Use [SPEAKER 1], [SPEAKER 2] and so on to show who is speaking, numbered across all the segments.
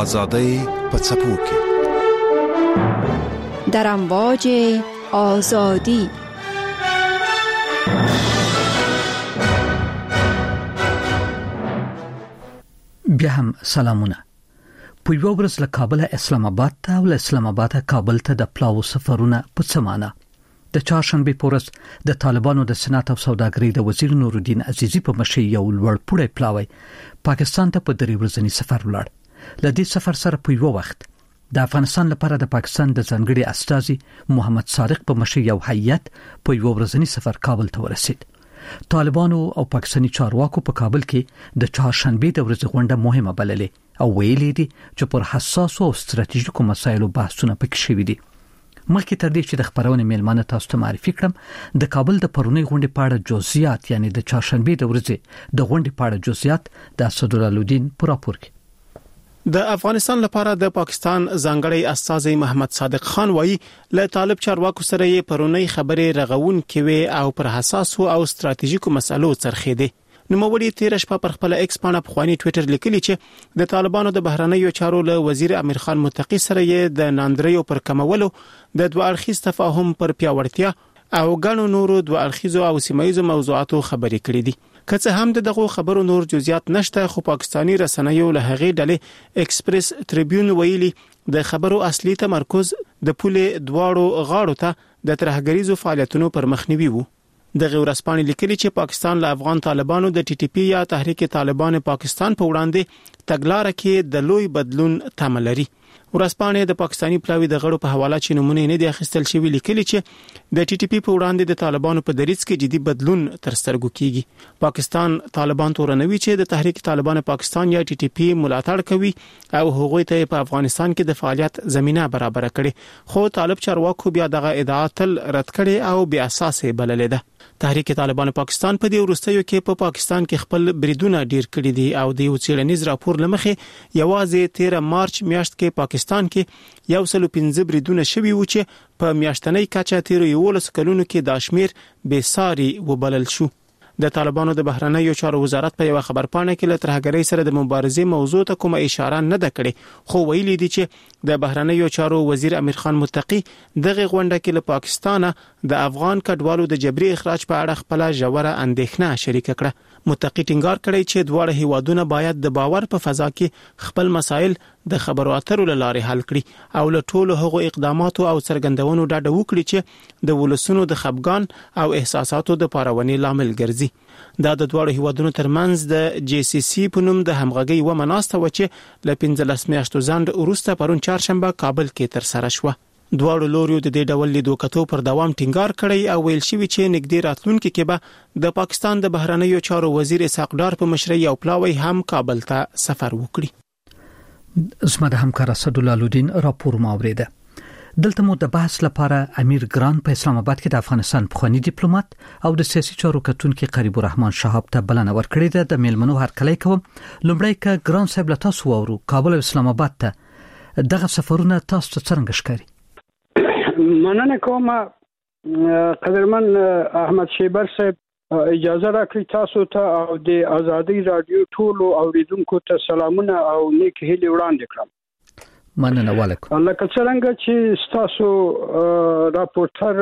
[SPEAKER 1] آزادۍ په څپو کې
[SPEAKER 2] در امواج آزادی.
[SPEAKER 3] بیا هم سلامونه. په یو ورځ له کابل اسلام آباد ته او له اسلام آباد کابل ته د پلاو سفرونه په سمانه د چهارشنبه په ورځ د طالبانو د صنعت او سوداګرۍ د وزیر نورالدین عزیزی په مشرۍ یو لوړ پوړی پلاوی پاکستان ته په 3 ورځنی سفر ولاړ. له دې سفر سره په یو وخت د افغانستان لپاره د پاکستان د ځانګړي استازي محمد صادق په مشرۍ یو هیئت په یو ورځنی سفر کابل ته ورسید. طالبانو او پاکستاني چارواکو په کابل کې د چهارشنبه د ورځې غونډه مهمه بللې او ویلي دي چې پر حساسو او ستراتیژیکو مسایلو بحثونه پکې شوي دي. مخکې تر دې چې د خبرونې میلمانه تاسو ته معرفي کړم، د کابل د پرونی غونډې په اړه جزئیات یعنی د چهارشنبه د ورځې د غونډې په اړه جزئیات د اسدالدین پر راپور کې.
[SPEAKER 4] د افغانستان لپاره د پاکستان ځانګړی استازي محمد صادق خان وایي له طالب چارواکو سره یې پرونی خبرې رغون کوي او پر حساسو او ستراتیژیکو مسلو څرخېدي. نوموړي تیر شپه پر خپل ایکس باندې په خواني ټوئیټر لیکلي چې د طالبانو د بهرنیو چارو له وزیر امیر خان متقی سره یې د ناندریو پر کمولو د دوه اړخیز تفاهم پر پیاوړتیا او غنو نورو دوه اړخیزو او سیمایي موضوعاتو خبرې کړې دي. که څه هم دغه خبرو نور جزئیات نشته، خو پاکستانی رسنیو له هغې ډلې ایکسپریس ټریبیون ویلي د خبرو اصلي تمرکز د پولې دواړو غاړو ته د ترهګریزو فعالیتونو پر مخنیوي وو. دغه ورځپاڼې لیکلي چې پاکستان له افغان طالبانو د ټي ټي پی یا تحریک طالبان پاکستان په وړاندې تګلارې کې د لوی بدلون تمه لري. ورځپاڼې د پاکستانی پلاوی د غړو په حواله چې نمونه نه دي اخیستل شوی لیکلي چې د ټي ټي پی په وړاندې د طالبانو په دریځ کې جدي بدلون تر سترګو کیږي. پاکستان طالبان تورنوي چې د تحریک طالبان پاکستان یا ټي ټي پی ملاتړ کوي او هغوی ته په افغانستان کې د فعالیت زمينه برابر کړي، خو طالب چارواکو بیا دغه ادعا تل رد کړي او بیا اساس بللې ده. تحریک طالبان پاکستان په دې وروستیو کې په پاکستان کې خپل بریدونه ډیر کړي دي او د یو څېړنیز راپور لمخې یوازې 13 مارچ میاشت کې پاکستان کې 115 بریدونه شوي و چې په میاشتنۍ کچه تیر 11 کلونو کې د شمیر بے ساري وبلل شو. د طالبانو د بهرنیو چارو وزارت په یو خبرپاڼه کې له ترهګرۍ سره د مبارزې موضوع ته کومه اشاره نه ده کړې، خو ویلي دي چې د بهرنیو چارو وزیر امیر خان متقی دغه غونډه کې له پاکستان د افغان کډوالو د جبري اخراج په اړه خپل ژوره اندېښنه شریک کړه. متقی ټینګار کړی چې دواړه هیوادونه باید د باور په فضا کې خپل مسایل د خبرو اترو لارې حل کړي او له ټولو هغو اقداماتو او څرګندونو ډاډه وکړي چې د ولسونو د خپګان او احساساتو د پارونې لامل ګرځي. دا د دواړو هیوادونو ترمنځ د جی سی سی په نوم د همغږي و مناسته و چې له 15 میاشتو ځنډ وروسته پرون چهارشنبه کابل کې تر سره شو. دواړو لوريو د دې ډول لیدو کتو پر دوام ټینګار کړی او ویل شوی چې نږدې راتلونکي کې به د پاکستان د بهرنیو چارو وزیر اسحاق ډار په مشرۍ او پلاوی هم کابل ته سفر وکړي.
[SPEAKER 3] زما د همکار اسدالدین راپور ماوریده. دلته مو د بحث لپاره امیر ګران په اسلام آباد کې د افغانستان پخوانی ډیپلوماټ او د سیاسي چارو کتونکو قریب الرحمن شهاب ته بلنه ورکړې ده. د میلمنو هرکلی کوم. لومړی ک ګران صاحب له تاسو وورو کابل او اسلام آباد ته دغه سفرونه تاسو ته څنګه ښکاري؟
[SPEAKER 5] مننه کوم قدرمن احمد شیبر صاحب، اجازه راکړئ تاسو ته او د آزادۍ رادیو ټولو اوریدونکو ته سلامونه او نیک هیلې وړاندې کړم.
[SPEAKER 3] مننه وعلیکم.
[SPEAKER 5] الله څنګه چې تاسو راپورټر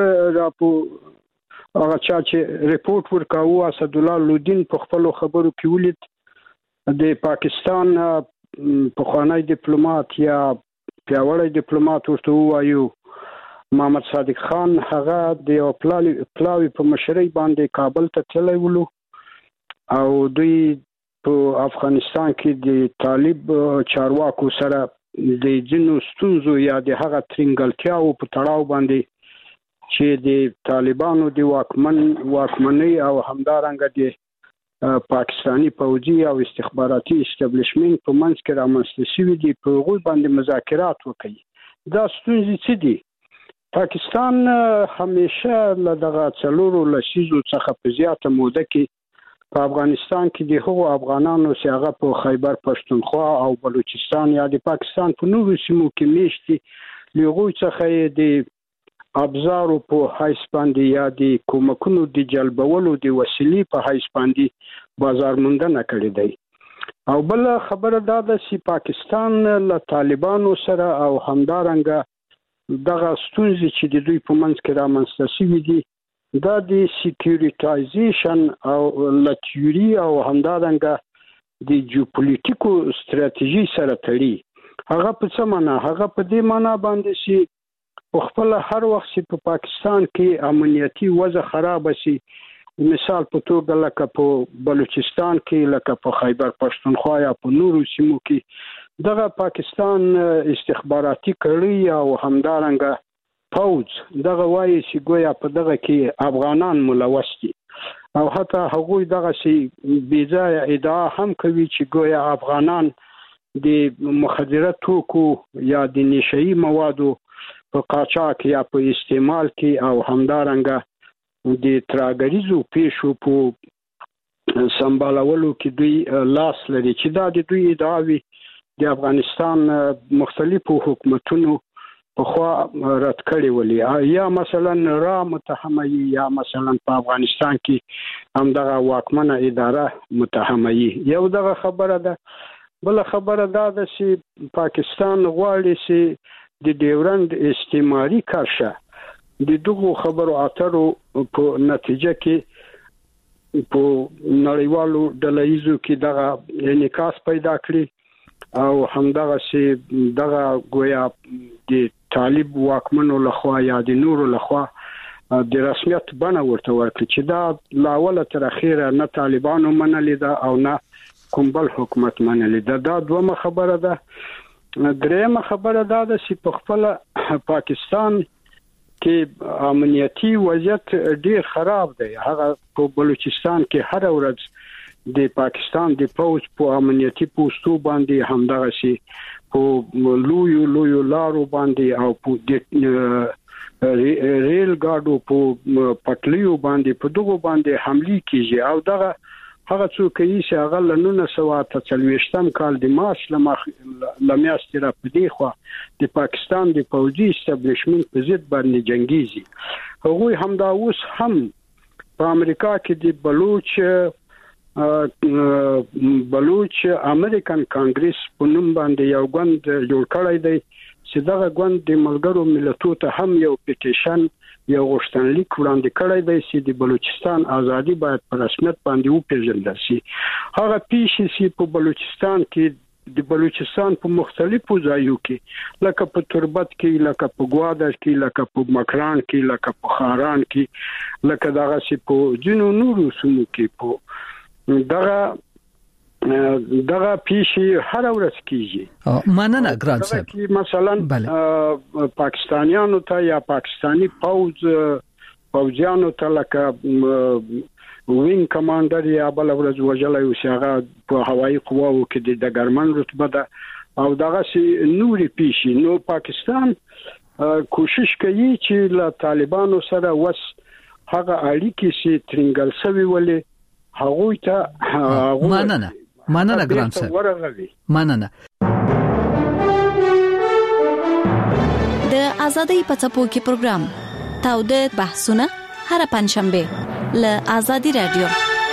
[SPEAKER 5] هغه چې ریپورت ورکاوه اسدالدین په خپل خبرو کې ولید د پاکستان پخوانی ډیپلوماټ یا پیاوړی ډیپلوماټ ورته وایو محمد صادق خان هغه د پلاوی په مشرۍ باندې کابل ته تللی ولو او دوی په افغانستان کې د طالب چارواکو سره د جنو ستونزو یا د هغه ترنګلتیاو په تړاو باندې چې د طالبانو د واکمنۍ او همدارنګه د پاکستانی پوځي او استخباراتي استابلیشمنت په منځ کې رامنځته شوي دي په هغوی باندې مذاکرات وکړي. دا ستونزې څه دي؟ پاکستان همیشه له دغه څلورو لسیزو څخه په زیاته موده کې په افغانستان کې د هغو افغانانو چې هغه په خیبر پښتونخوا او بلوچستان یا د پاکستان په نورو سیمو کې میشتي له هغوی څخه د ابزارو په حیث باندې یا د کومکونو د جلبولو د وسیلې په حیث باندې بازار موندنه کړې دی. او بل خبره دا ده چې پاکستان له طالبانو سره او همدارنګه دغه ستونزې چې د دوی په منځ کې رامنځته شوي دي دا د سکیوریټایزیشن او له تیوري او همدارنګه د جیوپولیټیکو ستراتیژي سره تړي. هغه په څه معنا؟ هغه په دې معنا باندې چې په خپل هر وخت چې په پاکستان کې امنیتي وضع خراب شي، مثال په توګه لکه په بلوچستان کې، لکه په خیبر پښتونخوا یا په نورو سیمو کې، دغه پاکستان استخباراتي کړي او همدارنګه پوز دغه وایي چې ګویا په دغه کې افغانان ملوث دي او حتی هغوی دغه شی بیځایه ادعا هم کوي چې ګویا افغانان د مخدره توکو یا د نشئی موادو په قاچاق یا په استعمال کې او همدارنګه د تراګریزو پیښو په سمبالولو کې دوی لاس لري، چې دا د دوی ادعاوي د افغانستان مختلفو حکومتونو په خوا رد کړي ولې، یا مثلا را متهمه یا مثلا په افغانستان کې هم دغه واکمنه اداره متهمه یو دغه خبره ده. بل خبره دا ده چې پاکستان غواړي چې د ډیورند استعماري کرښه د دغه خبرو اترو په نتیجه کې په نړیوالو ډلهیزو کې دغه انعکاس پیدا کړي او همدغه چې دغه ګویا د طالب واکمنو لخوا یا د نورو لخوا د رسمیت بڼه ورته ورکړي چې دا لاوله تر اخیره نه طالبانو منلې ده او نه کوم بل حکومت منلې ده. دا دومره خبره ده. درېمه خبره دا ده چې په خپل پاکستان کې امنیتي وضعیت ډیر خراب دی. هغه په بلوچستان کې هر ورځ د پاکستان د پوز په امنیتي پوسټو باندې همدغه شي په لویو لارو باندې او په ریل ګاډو په پټلیو باندې په دغه باندې حمله کیږي او دغه هغه څوک چې هغه ل 1943 کال د مارچ لمیاشتې را پدې خو د پاکستان د پوځي استابلیشمنت په ضد باندې جنگیږي. هغوی همدا اوس هم په امریکا کې د بلوچ امریکن کانګریس په نوم باندې یو غوند جوړ کړی دی چې دغه غوند د ملګرو ملتونو ته هم یو پټیشن یو غوښتنلیک وړاندې کړی دی چې د بلوچستان ازادي باید په رسمیت باندې وپیژندل شي. هغه پیښې چې په بلوچستان کې د بلوچستان په مختلفو ځایو کې لکه په تربت کې، لکه په ګوادر کې، لکه په مکران کې، لکه په خاران کې، لکه دغه چې په جنو نورو سیمو کې په دغه پیښې هر ورځ کیږي.
[SPEAKER 3] مننه ګران صاحب.
[SPEAKER 5] مثلا پاکستانیانو ته یا پاکستانی پوځیانو ته لکه وین کمانډر یا بل ورځ وجلای او شغه په هوایي قواو کې د ډګرمن رتبه ده او دغه سي نوري پیښې. نو پاکستان کوشش کوي چې له طالبانو سره وس هغه اړیکې سي ترنګل سوي ولې هغوی ته
[SPEAKER 3] مننه ګران صاحب. مننه.
[SPEAKER 2] د ازادۍ په څپو کې پروګرام تاوده بحثونه هر پنځشنبه له ازادي رادیو.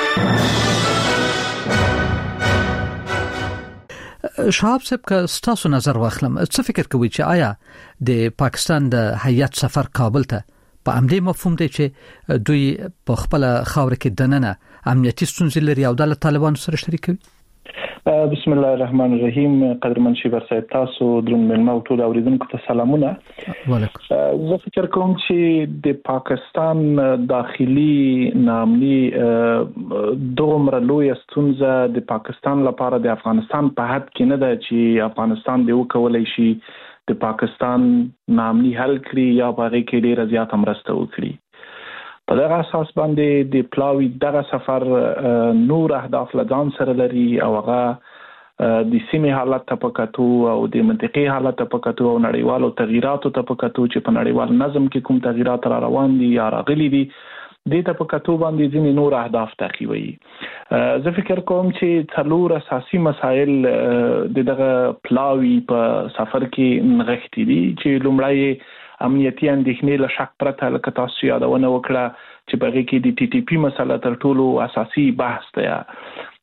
[SPEAKER 3] شهاب صاحب که ستاسو نظر واخلم، څه فکر کوئ چې آیا د پاکستان د هیئت سفر کابل ته په امدې مفهوم دی چې دوی په خپل خاور کې دننه امنیتي ستونزې لري او د طالبانو سره شریک کوي؟
[SPEAKER 6] بسم الله الرحمن الرحیم. قدرمن شیبر صاحب، تاسو درون ملما او ټول اوریدونکو ته سلامونه. وعلیکم. زه فکر کوم چې د پاکستان داخلي نامني دومره لوی ستونزه د پاکستان لپاره د افغانستان په حد کې نه ده چې افغانستان دی وکولای شي د پاکستان نامني حل کړي یا باغې کې ډیر زیات مرسته وکړي. په دغه اساس باندې د پلاوی دغه سفر نور اهداف لځان سره لري او هغه د سیمې حالت ته پکاتو او د منطقي حالت ته پکاتو او نړیوالو تغیراتو ته پکاتو چې په نړیوال نظم کې کوم تغیرات را روان دي یا راغلي دي د ته پکاتو باندې ځینې نور اهداف تعقیبوي. زه فکر کوم چې څلور اساسي مسایل دغه پلاوی په سفر کې نغښتي دي چې لومړی امنیتي اندېښنې له شک پرته لکه تاسو یادونه وکړه چې بغیر کې د ټي ټي پی مسله تر ټولو اساسي بحث دی.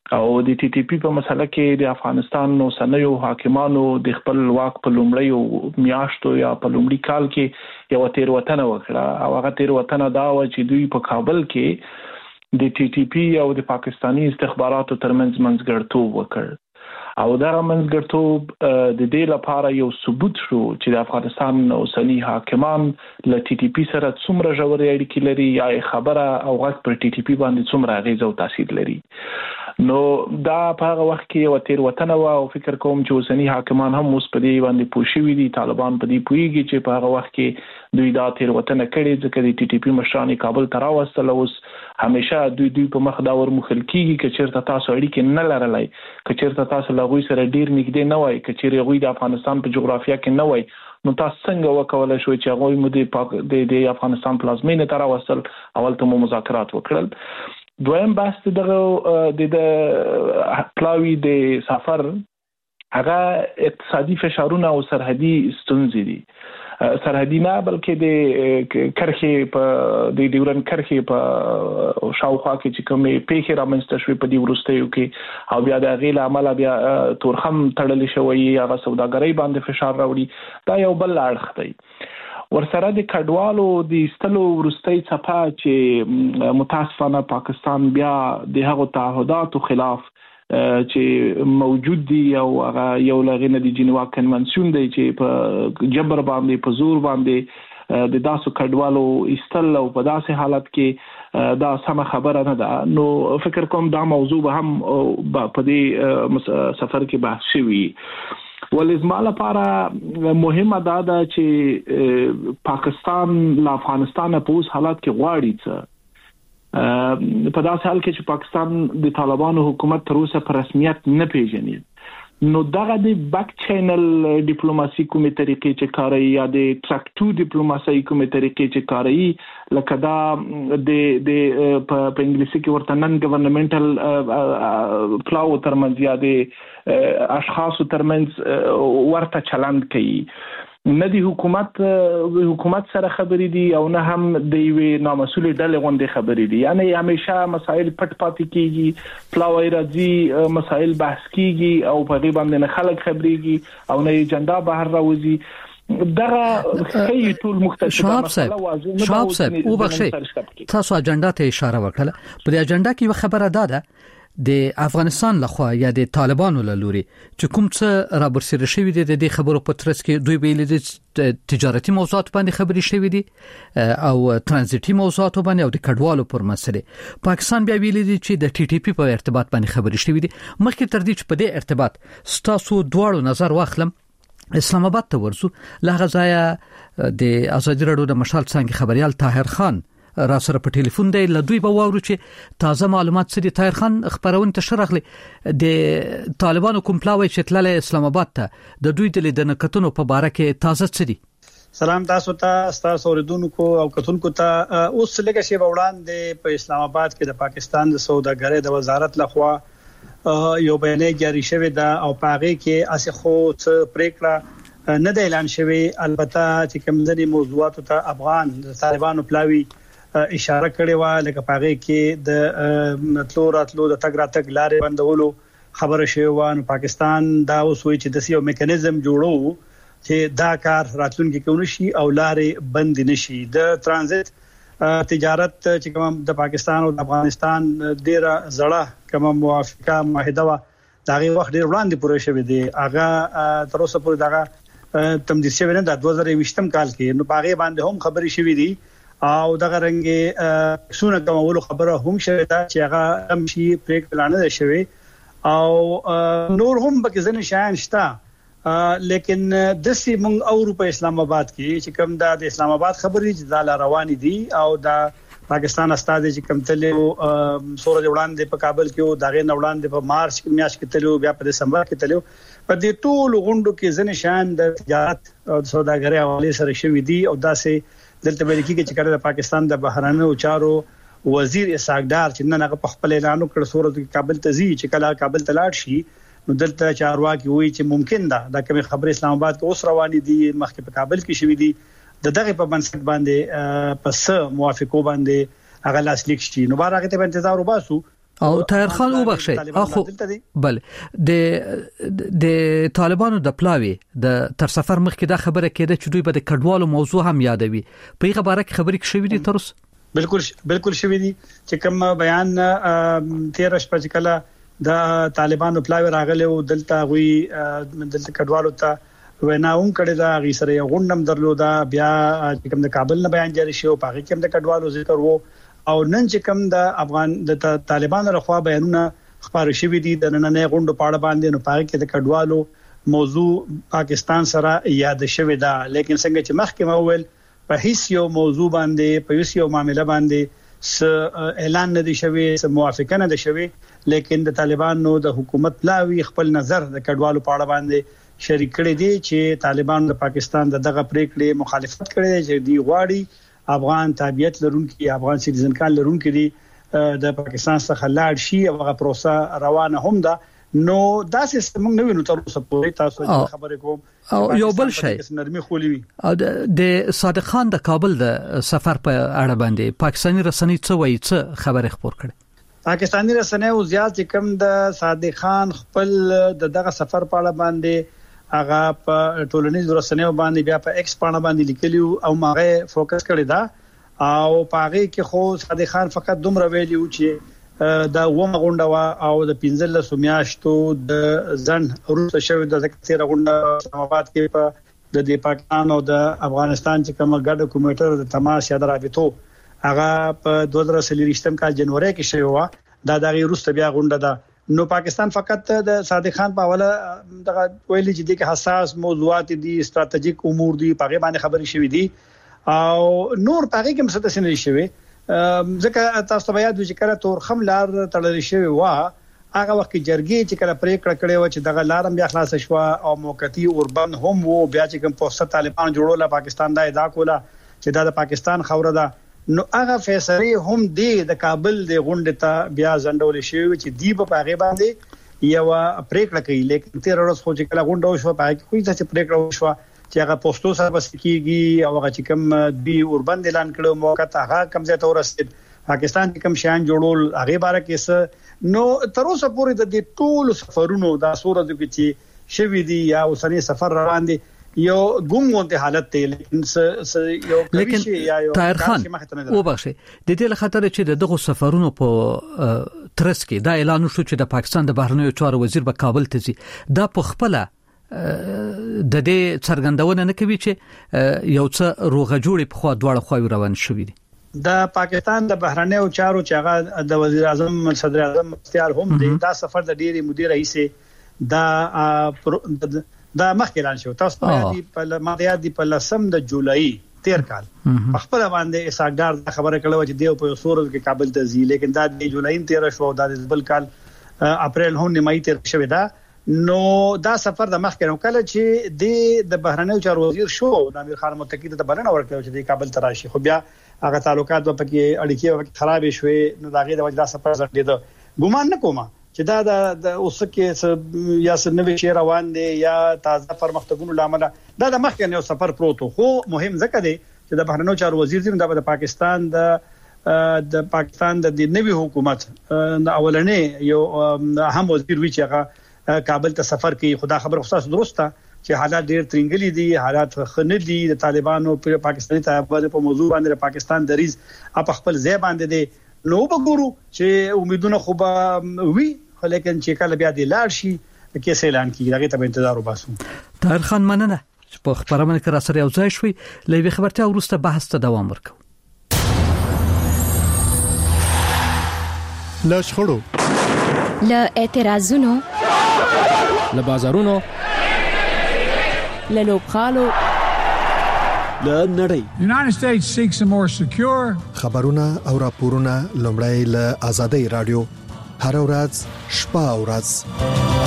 [SPEAKER 6] او د ټي ټي پی په مسله کې د افغانستان نو سنیو حاکمانو د خپل واک په لومړی میاشتو یا په لومړي کال کې یو تیروتنه وکړه او هغه تیروتنه دا و چې دوی په کابل کې د ټي ټي پی او د پاکستاني استخباراتو ترمنځ منځګړیتوب وکړ او دا منځګړیتوب د دې لپاره یو ثبوت شو چې د افغانستان اوسنی حاکمان له ټي ټي پی سره څومره ژورې اړیکې لري یا خبره او غږ پر ټي ټي پی باندې څومره اغیز او تاثیر لري. نو دا په هغه وخت کې یو تیروتنه و او فکر کوم چې اوسنی حاکمان هم اوس په دې باندې پوه شوي دي. طالبان په دې پوهیږي چې په هغه وخت کې دوی دا تیروتنه کړې ځکه د ټي ټي پی مشران کابل ته راوستل. اوس همیشه دوی په مخ دا ورمخل کیږي چې چیرته تاسو اړیکې نه لرلای، چې چیرته تاسو له غوي سره ډیر نږدې نه وای، چې چیرې غوي د افغانستان په جغرافیه کې نه وای، نو تاسو څنګه وکولای شو چې غوي مو د افغانستان پلازمینې ته راوستل اول ته مو مذاکرات وکړل. دویم بحث د پلاوی د سفر هغه اقتصادي فشارونه او سرحدي ستونزې دي. سرحدي نه بلکې د کرخې په د ډیورن کرخې په شاوخوا کې چې کومې پیښې رامنځته شوې په دې وروستیو کې او بیا د هغې له امله بیا تورخم تړلی شوی هغه سوداګرۍ باندې فشار راوړي. دا یو بل اړخ دی. ورسره د کډوالو د ایستلو وروستۍ څپه چې متاسفانه پاکستان بیا د هغو تعهداتو خلاف چې موجود دي او هغه یو لغینه د جنیوا کنونسیون دی چې په جبر باندې په زور باندې د داسو کډوالو ایستل او په داسې حالت کې دا سمه خبره نه ده. نو فکر کوم دا موضوع به هم په دې سفر کې بحث شوی. ولزما لپاره مهمه ده چې پاکستان له افغانستان په اوس حالات کې غواړي څه په داسې حال کې چې پاکستان د طالبانو حکومت تر اوسه په رسمیت نه پیژني. نو دغه د بک چینل ډیپلوماسي کومې طریقې چې کاروي یا د ټرک ټو ډیپلوماسي کومې طریقې چې کاروي لکه دا د په انګلیسي کې ورته نن ګورنمنټل پلاو ترمنځ یا د اشخاصو ترمنځ ورته چلند کوي. نه د حکومت سره خبرې دي او نه هم د یوې نامسؤلې ډلې غوندې خبرې دي. یعنی همیشه مسایل پټ پاتې کیږي، پلاوی راځي، مسایل بحث کیږي او په دې باندې نه خلک خبرېږي او نه اجنډا بهر راوځي. دغه خی ټول مختلف
[SPEAKER 3] شاب صاحب او بخشي تاسو اجنډا ته اشاره وکړه. په دې اجنډا کې یو خبره ده د افغانستان لخوا یا د طالبانو له لوري چې کوم څه را برسېره شوی دي د دې خبرو په ترڅ کې دوی ویلي دي تجارتي موضوعات باندې خبرې شوی دي او ترانزیتي موضوعات باندې او د کډوالو پر مسله. پاکستان بیا ویلي دي چې د ټي ټي پی په ارتباط باندې خبرې شوی دي. مخکې تر دې چې په دې ارتباط ستاسو دواړو نظر واخلم، اسلام آباد ته ورسو. لغه ځای د ازادي راډیو د مشال څنګه خبريال طاهر خان را سره په ټلیفون دی. لدوی به واورو چې تازه معلومات څه دي. طاهر خان خبرونه تشرغلي د طالبانو کوم پلاوی چې تلل اسلام آباد ته د دوی د لیدنه کتنو په باره کې تازه څه دي؟
[SPEAKER 7] سلام تاسو اوریدونکو او کتونکو ته. اوس لږه شی وړاندې په اسلام آباد کې د پاکستان د سوداګرۍ د وزارت لخوا یو بیان جاری شوی دا او پاغه کې اسه خو څه پریکړه نه د اعلان شوی. البته چې کومځري موضوعات ته افغان طالبانو پلاوی اشاره کړې و، لکه پاغه کې د مطلو راتلو د تګ راتګ لارې بندولو خبره شوی و. نو پاکستان دا اوس وایي چې د یو میکانیزم جوړو چې دا کار راتلونکي کې ونشي او لارې بند نشي. د ترانزیت تجارت چې کوم د پاکستان او د افغانستان ډیره زړه کوم موافقه معاهده و دغه وخت ډیر وړاندې پوره شوی دی. هغه تر اوسه پورې دغه تمدید شوی نه د 2020 کال کې. نو باغې باندې هم خبرې شوې دي او دغه رنګ سونه کومولو خبره هم شوه دا چې هغه هم شي پریک پلان نه شوی او نور هم به ځنه شان شته. لیکن د سیمون او په اسلام آباد کې چې کوم د اسلام آباد خبرې چې دا روانې دي او د پاکستان استاد چې کوم تلو سورج وړاندې په کابل کې او دغه وړاندې په مارچ کې میاشت کې تلو بیا په دسمبر کې تلو. په دې ټول غونډو کې ځنه شان د تجارت او سوداګرۍ حواله سره شوې دي او داسې دلته امریکا کې چې کړه د پاکستان د بهرانه چارو وزیر اسحاق ډار چې نن هغه په خپل اعلان وکړ صورت کې کابل ته ځي چې کله کابل ته لاړ شي نو دلته چارواکي وایي چې ممکن ده دا کوم خبر اسلام آباد کې اوس روانې دي مخکې په کابل کې شوې دي دغه په بنسټ باندې پس موافقو باندې هغه لاسلیک شي. نو بار هغه ته انتظار وباسو
[SPEAKER 3] او طاهر خان وبخشي اخو بل د طالبانو د پلاوی د تر سفر مخکې دا خبره کېده چې دوی به د کډوالو موضوع هم یادوي په هغه باره کې خبرې شوې دي ترس
[SPEAKER 7] بالکل شوې دي چې کوم بیان 13 شپږ د طالبانو پلاوی راغله او دلته غوي دلته کډوالو ته وناوم کړي دا غي سره غونډم درلودا بیا چې کوم د کابل نه بیان جاری شو په هغه کې د کډوالو ذکر وو او نن چې کوم د افغان د طالبانو لخوا بیانونه خبرې شوې دي د نن نه غونډو پاړه باندې نو پاره کې د کډوالو موضوع پاکستان سره یاد شوې ده لیکن څنګه چې مخکې مول په هیڅ یو موضوع باندې په هیڅ یو معاملې باندې اعلان نه دي شوی څه موافقه نه دي شوی لیکن د طالبانو د حکومت پلاوی خپل نظر د کډوالو په اړه باندې شریک کړي دي چې طالبان د پاکستان دغه پریکړې مخالفت کړي چې دی غواړي افغان تابعیت لرونکي افغان سیټیزن کال لرونکي دي د پاکستان څخه لاړ شي او هغه پروسه روانه هم ده نو دا سیستم موږ نه وینو تر اوسه پورې تاسو خبرې کوم
[SPEAKER 3] او یو بل شی
[SPEAKER 7] نرمي خولوي
[SPEAKER 3] او د صادق خان د کابل د سفر په اړه باندې پاکستاني رسنۍ څه وایي څه خبرې خبر کړي
[SPEAKER 7] پاکستاني رسنۍ او زیات کم د صادق خان خپل دغه سفر په اړه باندې هغه په ټولنیزو رسنیو باندې بیا په ایکس باندې باندې لیکلی او ماغه فوکس کړی دا او پاره کې خو صادق خان فقط دومره ویلی و چې دا ومه غونډه وا او د 15 میاشتو د ځن روسه شوی د ذکر غونډه اسلام آباد کې په د پاکستان او د افغانستان چې کومه ګډه کمیټه د تماس یا د رابطو هغه په 2023 کال جنوري کې شوی و دا دغه روسه بیا غونډه ده نو پاکستان فقط د صادق خان په حواله دغه ویلي چې د حساس موضوعات دي استراتیژیک امور دي په غیبه باندې خبري شوې دي او نور په هغه کې څه تاسو نه شوي ځکه تاسو بیا د ذکر تور خم لار تړل شوی و هغه وخت جرګې چې کله پریکړه کړې و چې دغه لارم بیا خلاص شو او موقتی اوربند هم وو بیا چې کوم پوسټ طالبان جوړول پاکستان دا ادعا کوله چې دا د پاکستان خوره ده نو هغه فیصله هم د کابل د غونډه ته بیا ځندول شوی چې دی په هغه باندې یو پریکړه کوي لیکن 13 ورځې خو چې کله غونډه شو په هغه کوئی څه پریکړه وشو چې هغه پوسټو سره بس کیږي او هغه چې کوم دی اوربند اعلان کړو موقت هغه کم ځای ته ورسید پاکستان کې کوم شان جوړول هغه باره کې نو تر اوسه پورې د دې ټول سفرونو د سورځو کې چې شوی دی یا اوسنی سفر روان دي یو ګونګونته حالت ته لیکن یو کوي شي یا یو
[SPEAKER 3] طاهر خان وبخښي د دې لخطر چې دغه سفرونو په ترڅ کې دا اعلان شو چې د پاکستان د بهرنیو چارو وزیر په کابل ته ځي دا په خپل د دې څرګندونه نه کوي چې یو څه روغه جوړي په خوا دواړه خو روان شوې دي
[SPEAKER 7] د پاکستان د بهرنیو چارو چې هغه د وزیر اعظم صدر اعظم اختیار هم دی دا سفر د ډیری مدیر رئیس دا مخکې اعلان شو تاسو ماده دی په لسم د جولای 13 کال خپل باندې اساګار خبره کړو چې دیو په سورز کې کابل ته ځي لیکن دا د جولای 13 شو دا د بل کال اپریل هم نیمایي تر شوی دا نو دا سفر د مخکې نو کله چې د بهرنیو چارو وزیر شو د امیر خان متقی ته بلنه ورکړه چې د کابل ته راشي خو بیا هغه تعلقات په کې اړیکې خراب شوې نو داغه د وجه سفر ځنډید ګومان نه کوم چې دا د اوس کې یا سنوي شي روان دي یا تازه پرمختګونو لامل دا د مخکې یو سفر پروتو خو مهم ځکه دی چې د بهرنیو چارو وزیر زم د پاکستان د نوي حکومت د اولنې یو اهم وزیر وی چې هغه کابل ته سفر کوي خدا خبر خصوص درسته چې حالات ډېر ترنګلي دي حالات خنه دي د طالبانو په پاکستاني طالبانو په موضوع باندې پاکستان دریز په خپل ځای باندې دي نو وګورو چې امیدونه خو به وي لیکن چې کله بیا د لاړ شي کې اعلان کیږي هغه ته انتظار وباسو
[SPEAKER 3] طاهر خان مننه چې په خبرونه کې را سره یو ځای شوي لوي خبرته ورسته بحث ته دوام ورکو
[SPEAKER 1] لاشخړو
[SPEAKER 8] ل اعتراضونو
[SPEAKER 9] ل بازارونو
[SPEAKER 8] ل لوبخالو
[SPEAKER 1] ل نړۍ
[SPEAKER 10] United States seeks a more secure
[SPEAKER 1] خبرونه او راپورونه لومړی ل آزادۍ رادیو هر ورځ شپه او ورځ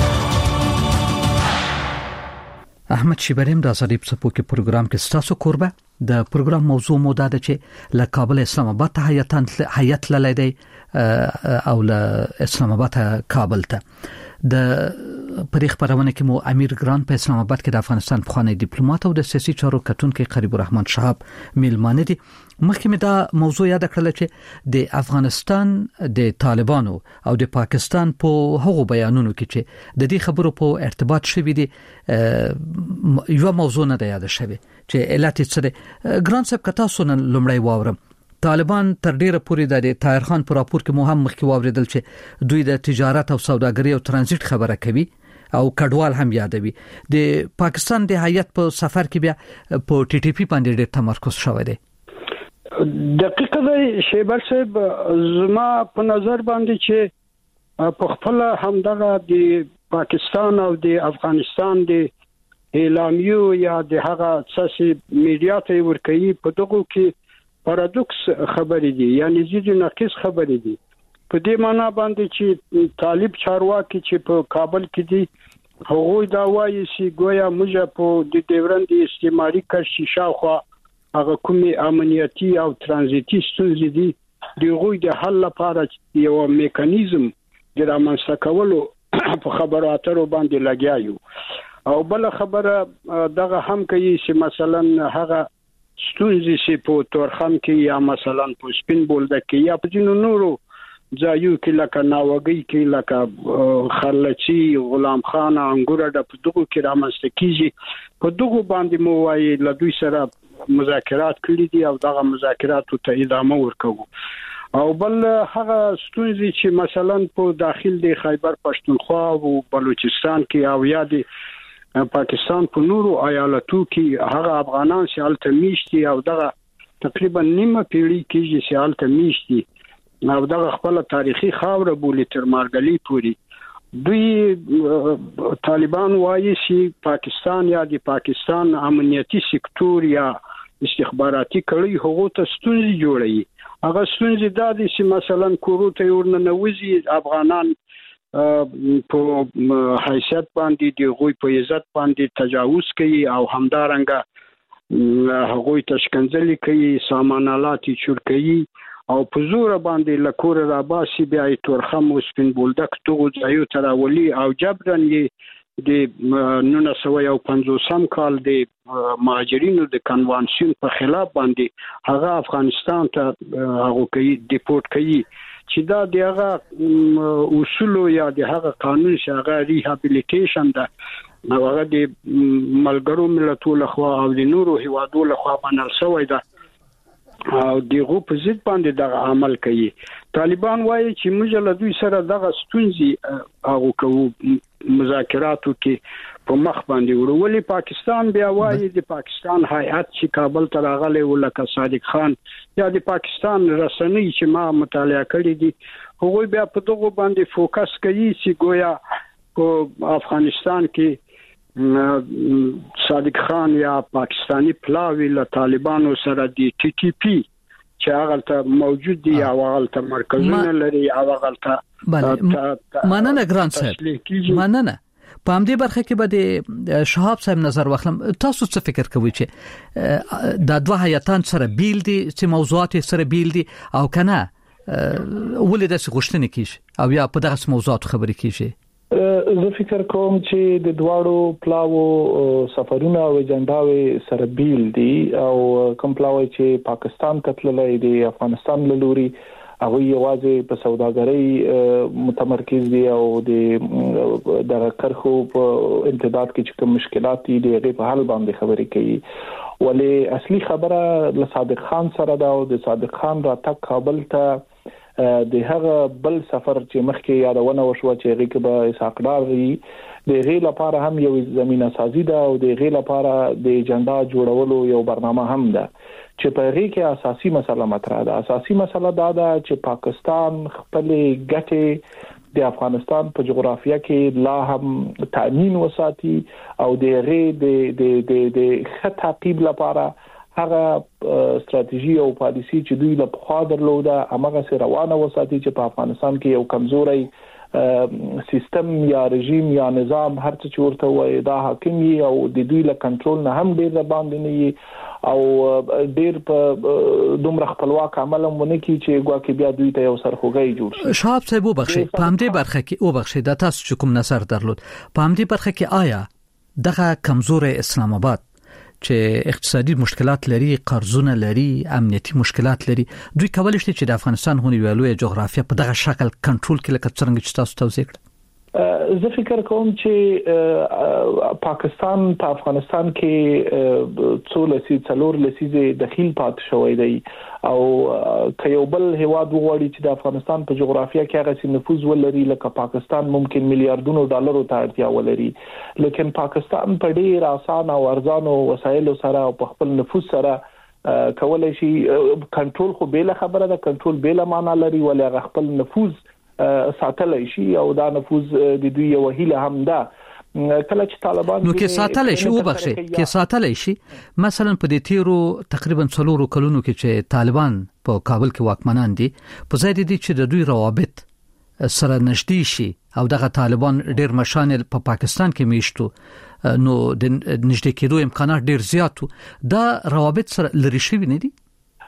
[SPEAKER 3] احمد شیبریم د آزادۍ په پوکي پروګرام کې ستاسو قربه د پروګرام موضوع مو ده چې ل کابل اسلام آباد ته هیئت للیدي او ل اسلام آباد ته کابل ته د په خبرونه کې مو امیر ګران په اسلام آباد کې د افغانستان پخوانی ډیپلوماټ او د سیاسي چارو کتونکو قریب الرحمن شهاب میلمانه دي. مخکې دا موضوع یاد کړل چې د افغانستان د طالبانو او د پاکستان په هغو بیانونو کې چې د دې خبرو په ارتباط شوی دي یو موضوع نه یاد شوی چې علت څه ګران صاحب کتا سونه لمړی واورم. طالبان تر ډیره پورې د طاهر خان پر راپور کې مهم مخکې واوریدل چې دوی د تجارت او سوداګرۍ او ترانزیت خبره کوي او کډوال هم یادوي. د پاکستان د هیئت په سفر کې بیا په ټي ټي پی باندې ډېر تمرکز شوی دی.
[SPEAKER 5] دقیقه دی شیبر صاحب، زما په نظر باندې چې په خپل همدغه د پاکستان او د افغانستان د اعلامیو یا د هغه اساسي میډیا ته ورکوي په دغه کې پارادوکس خبرې دي، یعنی زیات ناقص خبرې دي. په دې معنی باندې چې طالب چارواکي چې په کابل کې دي هغوی دا وایي چې گویا موږ په د ډیورند استعماري کرشي شاوخوا هغه کومي امنیتي او ترانزیتي ستونزې دي دغه د حل لپاره یو میکانیزم د رامنځته کولو په خبرو اترو باندې لګیا یو. او بل خبره دغه هم کوي چې مثلا هغه ستونزې چې په تورخم کې یا مثلا په سپین بولده کې یا په ځینو نورو ځایو کې لکه ناوګي کې لکه خلچي غلام خان انګور د په دغه کې رامنځته کیږي. په دغه باندې مو وايي له دوی سره مذاکرات کړي دي او دغه مذاکراتو ته ادامه ورکوي. او بل هغه ستونزې چې مثلا په داخل د خیبر پښتونخوا او بلوچستان کې او یا د پاکستان په نورو ایالتو کې هغه افغانان چې الته میشتي او دغه تقریبا نیمه پیړۍ کې چې الته میشتي او دغه خپل تاریخي خاوره بولي تر مارګلي پوري. دوی طالبان وایي چې پاکستان یا د پاکستان امنیتي سکتور یا استخباراتي کړي هغه ته ستونزې جوړوي. هغه ستونزې دا دي چې مثلا کوروته ورننوځي افغانان په حیثیت باندې د غوي په عزت باندې تجاوز کوي او همدارنګه هغوی تشکنځلي کوي، سامانالات چور کوي او په زور باندې لکور را باسي بیا تورخم او سپین بولدک دغه ځایو تراولي او جبرن د 1950 کال د مهاجرینو د کنوانسیون په خلاف باندې هغه افغانستان ته هغه کوي ډیپورت کوي چې دا دغه اصول یا دغه قانون شغه ریهابیلیټیشن ده هغه د ملګرو ملتونو لخوا او د نورو هیوادو لخوا منل شوی ده او دغه په ضد باندې دغه عمل کوي. طالبان وایي چې موږ له دوی سره دغه ستونزې هغه کوو مذاکراتو کې په مخ باندې ورولي. پاکستان بیا وایي د پاکستان هیئت چې کابل ته راغلی ولکه صادق خان یا د پاکستان رسنۍ چې ما مطالعه کړې دي هغوی بیا په دغه باندې فوکس کوي چې گویا په افغانستان کې صادق خان یا پاکستانی پلاوی له طالبانو سره دی ټي ټي پی چې هغه ته موجود دي او هغه ته مرکزونه لري او هغه ته
[SPEAKER 3] مننه ګران صاحب مننه. په همدې برخه کې به د شهاب صاحب نظر واخلم. تاسو څه فکر کوئ چې د دوه هیاتان سره بیل دي چې موضوعات سره بیل دي او کنه ولې د غوښتنې کیږي او یا په دغه موضوعات خبرې کیږي؟
[SPEAKER 6] زه فکر کوم چې د دواړو پلاوو سفرونه او اجنډاوي سره بیل دي او کوم پلاوي چې پاکستان ته تللی دی افغانستان له لوري هغه یوازې په سوداګرۍ متمرکز دي او د کرخو په امتداد کې چې کوم مشکلات دي هغه په حل باندې خبرې کوي. ولې اصلي خبره له صادق خان سره دا او د صادق خان راتګ کابل ته د هغه بل سفر چې مخکې یادونه وشو چې هغه کې به اسحاقدار وي د غیر لپاره هم یو زمينه سازي ده او د غیر لپاره د ایجنډا جوړولو یو برنامه هم ده چې په هغه کې اساسي مسله مطرح ده. اساسي مسله دا ده چې پاکستان خپل ګټې د افغانستان په جغرافیه کې لا هم تامین وساتي او د غیر د تعقیب لپاره هغه ستراتیژي او پالیسي چې دوی له خوا درلوده هغه سره روانه وساتي چې په افغانستان کې یو کمزوري سیستم یا رژیم یا نظام هر څه ورته وای دا حاکم او د دوی له کنټرول نه هم ډیر باندې نه او ډیر په دومره خپلواک عمل مونږ کی چې ګواکې بیا دوی ته یو سرخوږی جوړ شي.
[SPEAKER 3] شهاب صاحب وبخښي په همدې برخه کې وبخښي د تاسو چې کوم نظر درلود په همدې برخه کې آیا دغه کمزور اسلام آباد چې اقتصادي مشکلات لري، قرضونه لري، امنیتي مشکلات لري، دوی کولای شي چې د افغانستان غونډې ویلوې جغرافیه په دغه شکل کنټرول کړي لکه څنګه چې تاسو توضیح کړل؟
[SPEAKER 6] زه فکر کوم چې پاکستان په افغانستان کې څلور لسیزه دخیل پات شوی دی او که یو بل هیواد وغواړي چې د افغانستان په جغرافیه کې هغه سي نفوذ ولري لکه پاکستان ممکن میلیارډونو ډالرو ته اړتیا ولري، لیکن پاکستان په ډیر آسان او ارزانو وسایلو سره او په خپل نفوذ سره کولای شي کنټرول خو به خبره ده، کنټرول به معنا لري ولې هغه خپل نفوذ ساتلای شي او دا نفوذ د دوی یو هیله هم ده. کله چې طالبان
[SPEAKER 3] نو کې ساتلای شي وبخښي کې ساتلای شي مثلا په دې تیرو تقریبا 3 کلونو کې چې طالبان په کابل کې واکمنان دي په ځای دي چې د دوی روابط سره نږدې شي او دغه طالبان ډیر مشان په پاکستان کې میشتو نو د نږدې کېدو امکانات ډیر زیاتو، دا روابط سره لري شي نه دي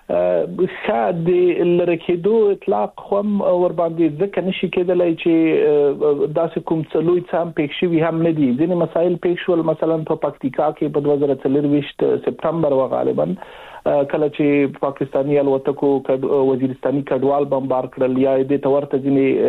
[SPEAKER 6] شاید لرکېدو اطلاق هم ور باندې ځکه نشي کېدلای چې داسې کوم څلوي څام پېښ شوی هم نه دي. ځینې مسایل پېښ شول مثلا په پکتیکا کې په 2023 سپتمبر غالبا کله چې پاکستانی الوتکو وزیرستاني کډوال بمبار کړل یا د تورته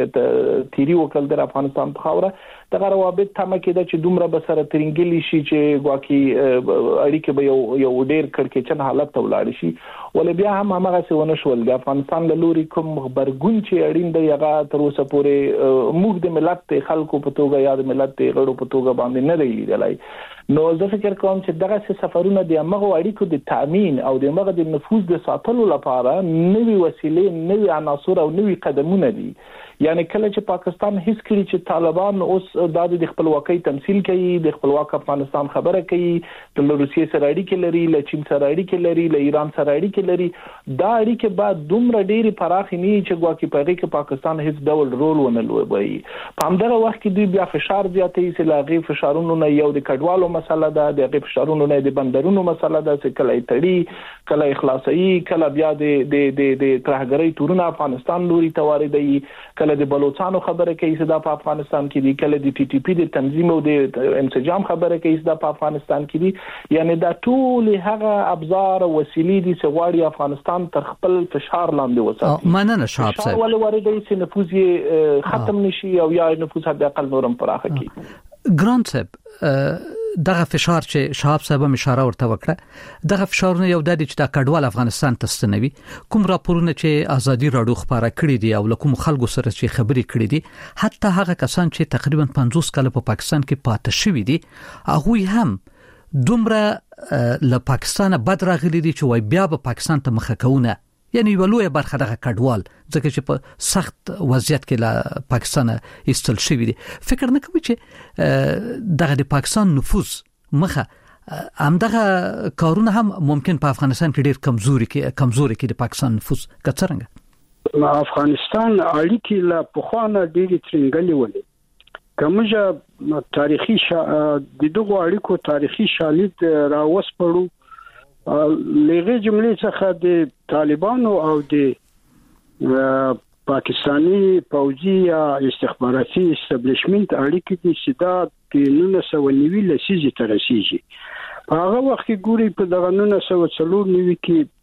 [SPEAKER 6] ځینې تیری وکړل د افغانستان په خاوره دغه روابط تمه کېده چې دومره به سره ترنګلی شي چې ګواکې اړیکې به یو ډیر کړکېچن حالت ته ولاړ شي، ولې بیا هم هغه څه ونه شول. د افغانستان له لوري کوم خبرګون چې اړین دی هغه تر اوسه پورې موږ د ملت خلکو په توګه یا د ملت غړو په توګه باندې نه دی لیدلای. نو زه فکر کوم چې دغه سفرونه د هغه اړیکو د تامین او د هغه د نفوذ د ساتلو لپاره نوې وسیلې، نوې عناصر او نوې قدمونه دي. یعنی کله چې پاکستان هیڅ کړي چې طالبان اوس د خپلواکۍ تمثيل کوي، د خپلواک افغانستان خبره کوي، د روسیې سره اړیکې لري، له چین سره اړیکې لري، له ایران سره اړیکې لري، دا اړیکې بعد دومره ډېری پراخ نه چې ګواکې په هغه کې پاکستان هیڅ ډول رول ونه لوبوي. په همدغه وخت کې دوی بیا فشار زیاتوي چې لاغي فشارونو نه یو د کډوالو مسله ده، د فشارونو نه د بندرونو مسله ده چې کله تړي، کله اخلاصي، کله بیا د ترهګرۍ تورونه افغانستان لوري تواردي، کله د بلوچستان خبره کوي چې دا په افغانستان کې دي، کله د ټي ټي پی د تنظیم او د انسجام خبره کوي چې دا په افغانستان کې دي. یعنی دا ټول هغه ابزار او وسیلې دي چې غواړي افغانستان تر خپل فشار لاندې وساتي.
[SPEAKER 3] مننه شهاب صاحب.
[SPEAKER 6] ول ورته چې نفوذ یې ختم نشي او یا نفوذ حد اقل نورم پراخه کړي.
[SPEAKER 3] ګران صاحب دغه فشار چې شهاب صاحب هم اشاره ورته وکړه، دغه فشارونه یو د دې چې د کډوال افغانستان تستنوي، کوم راپورونه چې ازادي راډیو خبره کړې دي او لکه خلکو سره چې خبرې کړې دي، حتی هغه کسان چې تقریبا 50 کال په پاکستان کې پاتې شوي دي، هغه هم دومره له پاکستان بد راغلي دي چې وای بیا به پاکستان ته مخه کوونه، یعنی ولوی برخه دغه کډوال ځکه چې په سخت وضعیت کې له پاکستان ایستل شوی دي. فکر نه کوي چې دغه د پاکستان نفوذ مخه همدغه کارونه هم ممکن په افغانستان کې ډیر کمزوري کې د پاکستان نفوذ کڅرنګ
[SPEAKER 5] افغانستان اړیکې له پخوانه ډیرې ترنګلې ولې کومه تاریخي د دغه اړیکو تاریخي شالید راوسپړو لغه جملې څخه د طالبانو او د پاکستانی پوځي یا استخباراتي استابلیشمنت اړیکې د سیدا د 1990 لسیزه تر رسیدي. په هغه وخت کې ګوري په دغه 1994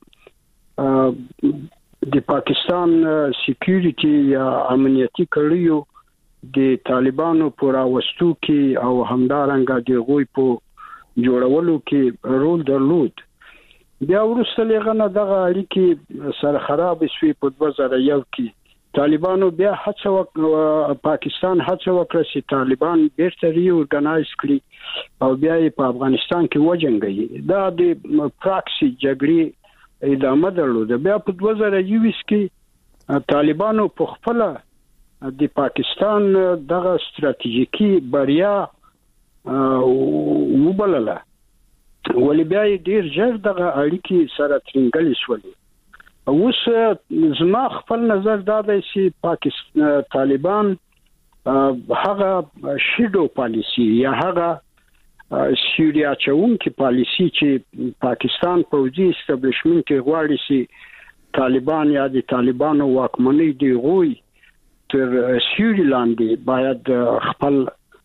[SPEAKER 5] کې د پاکستان سکیورټي یا امنیتي کړیو د طالبانو پر اوستو کې او همدارنګه د غوي په جوړولو کې رول درلود. بیا ورسته لغنه دغه اړیکې سره خراب شوي په 2001 کې طالبانو بیا پاکستان هڅه وکړه چې طالبان بیرته ری اورګنایز کړي او بیا په افغانستان کې وجنګي. دا د پراکسی جګړې ادامه درلوده. بیا په 2021 کې طالبانو په خپل د پاکستان دغه ستراتیژیکي بریا وبلله، ولې بیا ډیر ژر دغه اړیکې سره ترنګلې شولې. اوس زما خپل نظر دا دی چې طالبان هغه شیډو پالیسی یا هغه سیوریا چون کی پالیسی چې پاکستان پوځي استابلیشمنت غواړي چې طالبان یا د طالبانو واکمنۍ دی غوي تر سیوري لاندې باید خپل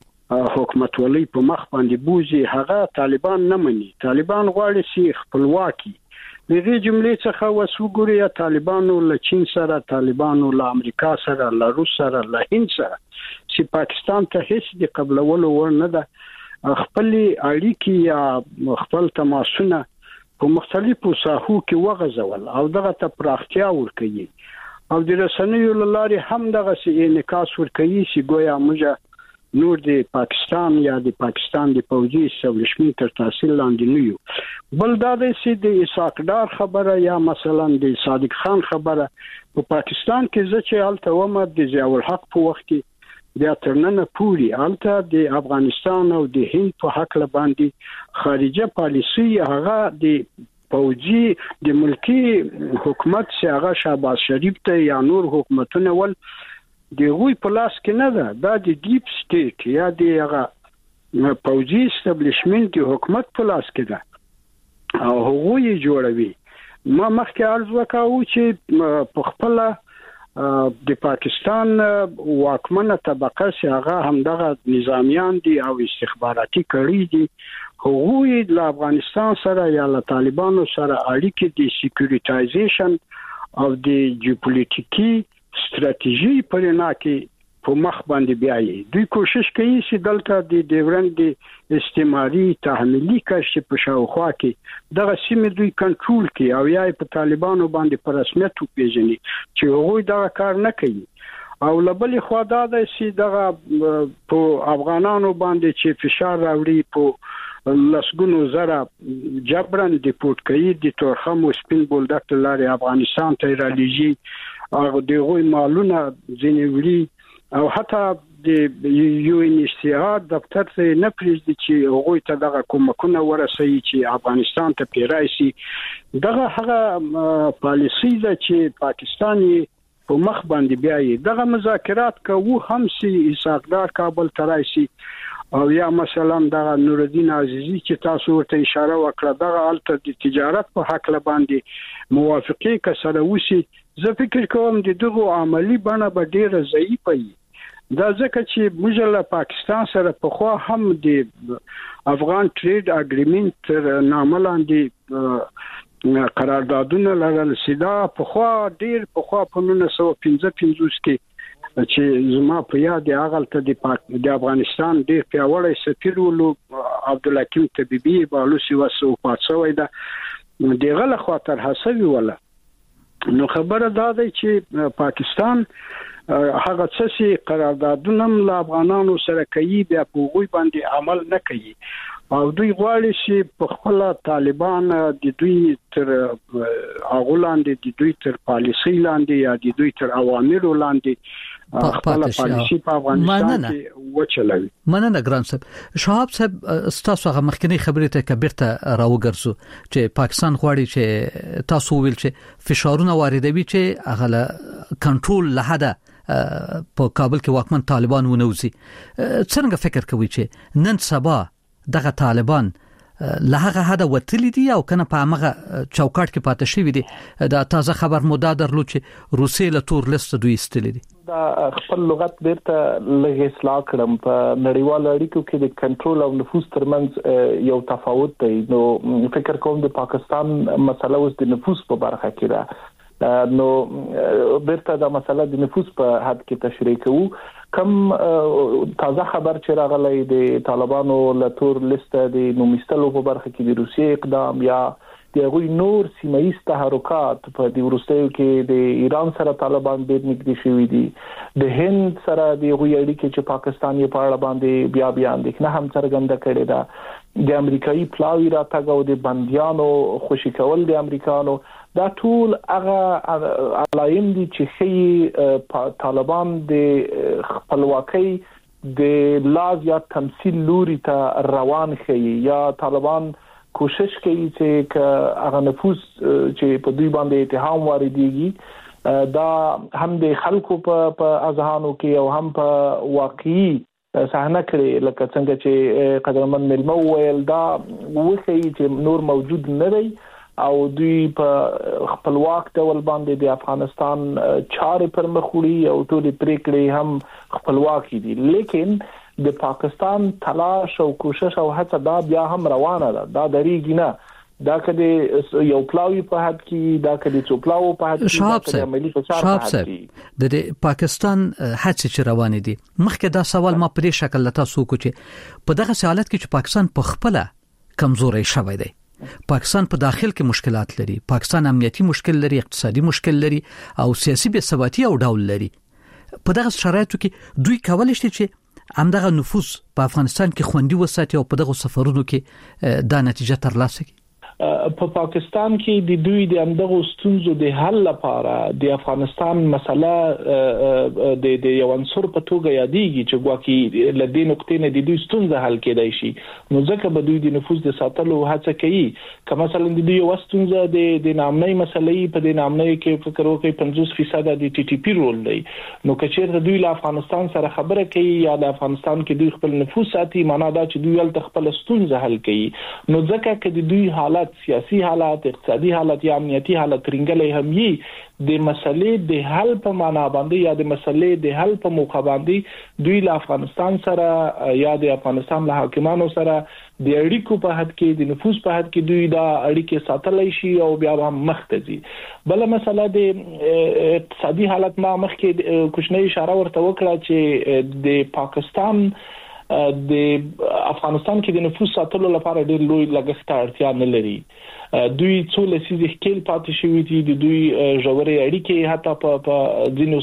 [SPEAKER 5] حکومتولي په مخ باندې بوزي. هغه طالبان نه مني. طالبان غواړي چې خپلواکي دغه جملې څخه وسوګوري. طالبانو له چین سره، طالبانو له امریکا سره، له روس سره، له هند سره چې پاکستان ته هیڅ د قبلولو ور نه ده. خپل اړیکې یا خپل تماسونه په مختلفو ساحو کې وغځول او دغه ته پراختیا ورکړي او د رسنیو لارې هم دغه سي انعکاس ورکړي چې ګویا موږ نور د پاکستان یا د پاکستان د پوځي استابلیشمنت تر تاثیر لاندې نه یو. بل دا د سي د اسحاق ډار خبره یا مثلا د صادق خان خبره په پاکستان کې چې الته ومه د ضیاء الحق په وخت کې د ترننه پوری الته د افغانستان او د هند په حق له باندې خارجه پالیسی هغه د پوځي د ملکی حکومت چې هغه شهباز شریف ته یا نور حکومتونه ول د غوی په لاس کې نه ده. دا د ډیپ سټیټ یا د هغه پوځي استابلیشمنت د حکومت په لاس کې ده او هغه یې جوړوي. ما مخکې عرض وکاو چې په خپل د پاکستان واکمنه طبقه چې هغه همدغه نظامیان دي او استخباراتي کړي دي، هغه د افغانستان سره یا له طالبانو سره اړیکې د سکیورټایزیشن او د جیوپولیټیکي ستراتیژي په لنا کې په مخ باندې بیاي. دوی کوشش کوي چې دلته د ډیورند استعماري تحمیلي کشف په شاوخوا کې دغه سیمه دوی کنټرول کوي او یا په طالبانو باندې په رسمیت وپیژني چې هغوی دغه کار نه کوي. او لبلې خوا دا ده چې دغه په افغانانو باندې چې فشار راوړي په لسګونو زره جبران دیپورت کوي د تورخم او سپین بولدک لارې افغانستان ته رالیږي او دغه مالونه ځنیوري او حتی د یو ان ایچ سی آر دفتر ته نه پریږدي چې هغه ته دغه کومکونه ورسوي چې افغانستان ته پیرایسي. دغه هغه پالیسی ده چې پاکستاني په مخ باندې بیاي. دغه مذاکرات کوو هم سي اسحاقدار کابل ترایسي او یا مثلا دغه نور الدین عزیزی چې تاسو ورته اشاره وکړه دغه الته د تجارت په حق له باندې موافقه کسره وسی. زه فکر کوم د دغه عملی بڼه به ډیره ضعیفه وي. دا ځکه چې موږ له پاکستان سره په خوا هم د افغان ټریډ اګریمنت تر نامه لاندې قراردادونه لرل. سیدا په خوا ډیر په خوا په 1955 کې چې زما په یاد هغه د افغانستان ډیر پیاوړی سفیر ولو عبدالحکیم طبيبي بالوسی وسو پاتسوي ده دغه له خاطر حسوي ولا. نو خبره دا ده چې پاکستان هغه څه قراردادونه له افغانانو سره کوي بیا په غوي باندې عمل نه کوي او دوی غواړي چې په خپل طالبان د دوی تر اغولاندې د دوی تر پالیسي لاندې یا د دوی تر اوامرو لاندې خپل پالیسي په افغانستان کې وچلوي.
[SPEAKER 3] مننه ګران صاحب. شهاب صاحب تاسو هغه مخکنی خبرې ته کبرته راوګرځو چې پاکستان غواړي چې تاسو ویل چې فشارونه واردوي چې هغه کنټرول لهدا په کابل کې واکمن طالبان ونوزي. څنګه فکر کوي چې نن سبا دغه طالبان لهغه هدا وتلی دي او کنه په هغه چوکاټ کې پاتې شوی دي؟ دا تازه خبر مودا درلود چې روسیې له تور لیست دوی استلې دي.
[SPEAKER 6] دا خپل لغت بیرته لږ اصلاح کړم. په نړیوال اړیکو کې د کنټرول او نفوذ ترمنځ یو تفاوت دی. نو فکر کوم د پاکستان مسله اوس د نفوذ په برخه کې ده. نو بیرته دا مسله د نفوذ په حد کې تشریح کوو. کم تازه خبر چې راغلی د طالبانو له تور لیست د نومستلو په برخه کې د روسیې اقدام یا د غوی نور سیمایي تحرکات په د وروستیو کې د ایران سره طالبان ډېر نږدې شوي دي. د هند سره د غوی اړیکې چې پاکستان یې په اړه باندې بیا اندېښنه هم څرګنده کړې ده. د امریکایي پلاوی راتګ او د بنديانو خوشي کول د امریکانو دا ټول هغه علایم دي چې خي طالبان د خپلواکۍ د لاز یا تمثيل لوري ته روان خي یا طالبان کوشش کوي چې هغه نفوذ چې په دوی باندې اتهام واردېږي دا هم د خلکو په اذهانو کې او هم په واقعي صحنه کړي لکه څنګه چې قدرمن ملمو ویل دا وخی چې نور موجود نه دی او دوی په خپلواک ډول باندې د افغانستان چارې پر مخ وړي او ټول پریکړې هم خپلواکي دي لیکن د پاکستان تلاش او کوشش او هڅه دا بیا هم روانه ده دا دریږي نه دا کدي یو پلاوی په حد کې دا کدي څو پلاو په حد کې د عملی فشار په حد کې
[SPEAKER 3] د پاکستان هڅه چې روانې دي مخکې دا سوال ما په دې شکل لته سو کو چې په دغه حالت کې چې پاکستان په خپل کمزوري شوی دی پاکستان په داخل کې مشکلات لري پاکستان امنیتي مشکل لري اقتصادي مشکل لري او سیاسي بې ثباتي او ډول لري په دغه شرایطو کې دوی کولای شي چې همدغه نفوذ په افغانستان کې خوندي وساتي او په دغه سفرونو کې دا نتیجه ترلاسه کړي
[SPEAKER 6] په پاکستان کې د دوی د اندغو ستونزو د حل لپاره د افغانستان مسله د یو عنصر په توګه یادېږي چې ګواکې لدې نقطې نه د دوی ستونزه حل کېدای شي نو ځکه به دوی د نفوذ د ساتلو هڅه کوي که مثلا د دوی یو ستونزه د نامنۍ مسلې په د نامنۍ کې فکر وکړي 50% د ټي ټي پی رول دی نو که چیرته دوی له افغانستان سره خبره کوي یا د افغانستان کې دوی خپل نفوذ ساتي معنا دا چې دوی ول خپل ستونزه حل کوي نو ځکه چې د دوی حالت سیاسي حالات اقتصادي حالات یا امنیتي حالات رنګلې هم یي د مسلې د حل په معنا باندې یا د مسلې د حل په موخه باندې دوی له افغانستان سره یا د افغانستان له حاکمانو سره د اړیکو په حد کې د نفوذ په حد کې دوی دا اړیکې ساتلای شي او بیا هم مختزي بل مسله د اقتصادي حالت ما مخکې کوچنی اشاره ورته وکړه چې د پاکستان د افغانستان کې د نفوذ ساتلو لپاره ډېر لوی لګښت اړتیا نه لري دوی څو لسیزې خپل پاتې شوی دي د دوی ژورې اړیکې حتی په ځینو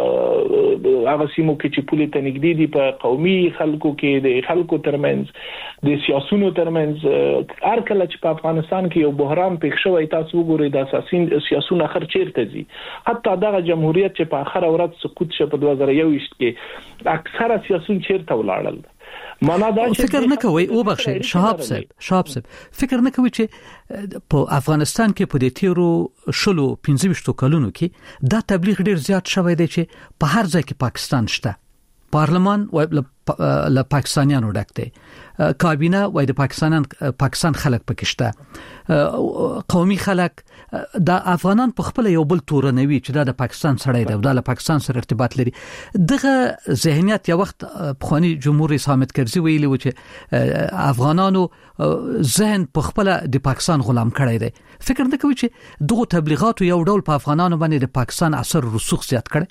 [SPEAKER 6] هغه سیمو کې چې پولې ته نږدې دي په قومي خلکو کې د خلکو ترمنځ د سیاسيونو ترمنځ هر کله چې په افغانستان کې یو بحران پیښ شوی تاسو وګورئ د اساسي سیاسيونو اخر چیرته دي حتی دغه جمهوریت چې په اخر ورځ سقوط شو په 2021 کې اکثره سیاسيون چیرته ولاړل معنا دا
[SPEAKER 3] فکر نه کوي او بخښه شهاب صاحب فکر نه کوي چې په افغانستان کې په دې تیرو شلو 15 کلونو کې دا تبلیغ ډیر زیات شوی دی چې په هر ځای کې پاکستان شته پارلمان له پاکستانیانو ډک دی کابینه وای د پاکستان خلک پکې شته قومي خلک د افغانان په خپل یو بل تورنوي چې د پاکستان سړی دی او د پاکستان سره ارتباط لري دغه ذهنیت یو وخت بخوانی جمهور رئیس حامد کرزي ویلي و چې افغانانو ذهن په خپل د پاکستان غلام کړی دی فکر نه کوي چې دغه تبلیغات یو ډول په افغانانو باندې د پاکستان اثر رسوخ زیات کړي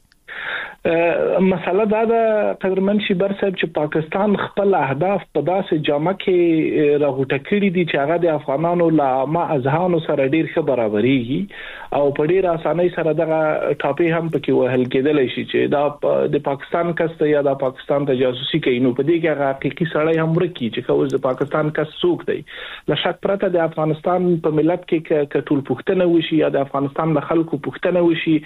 [SPEAKER 6] مسله دا د قدرمن شیبر صاحب چې پاکستان خپل اهداف په داسې جامه کې راغوټه کړی دي چې هغه د افغانانو لا ما اذهانو سره ډیر ښه برابرېږي او په ډیر اسانۍ سره دغه ټاپي هم پکې وهل کېدل شي چې دا د پاکستان کس یا د پاکستان ته جاسوسي کوي نو په دې کې هغه حقيقي سړی هم ورکی چې کوم د پاکستان کس څوک دی له شک پرته د افغانستان په ملت کې کټول پښتنه وشي یا د افغانستان له خلکو پښتنه وشي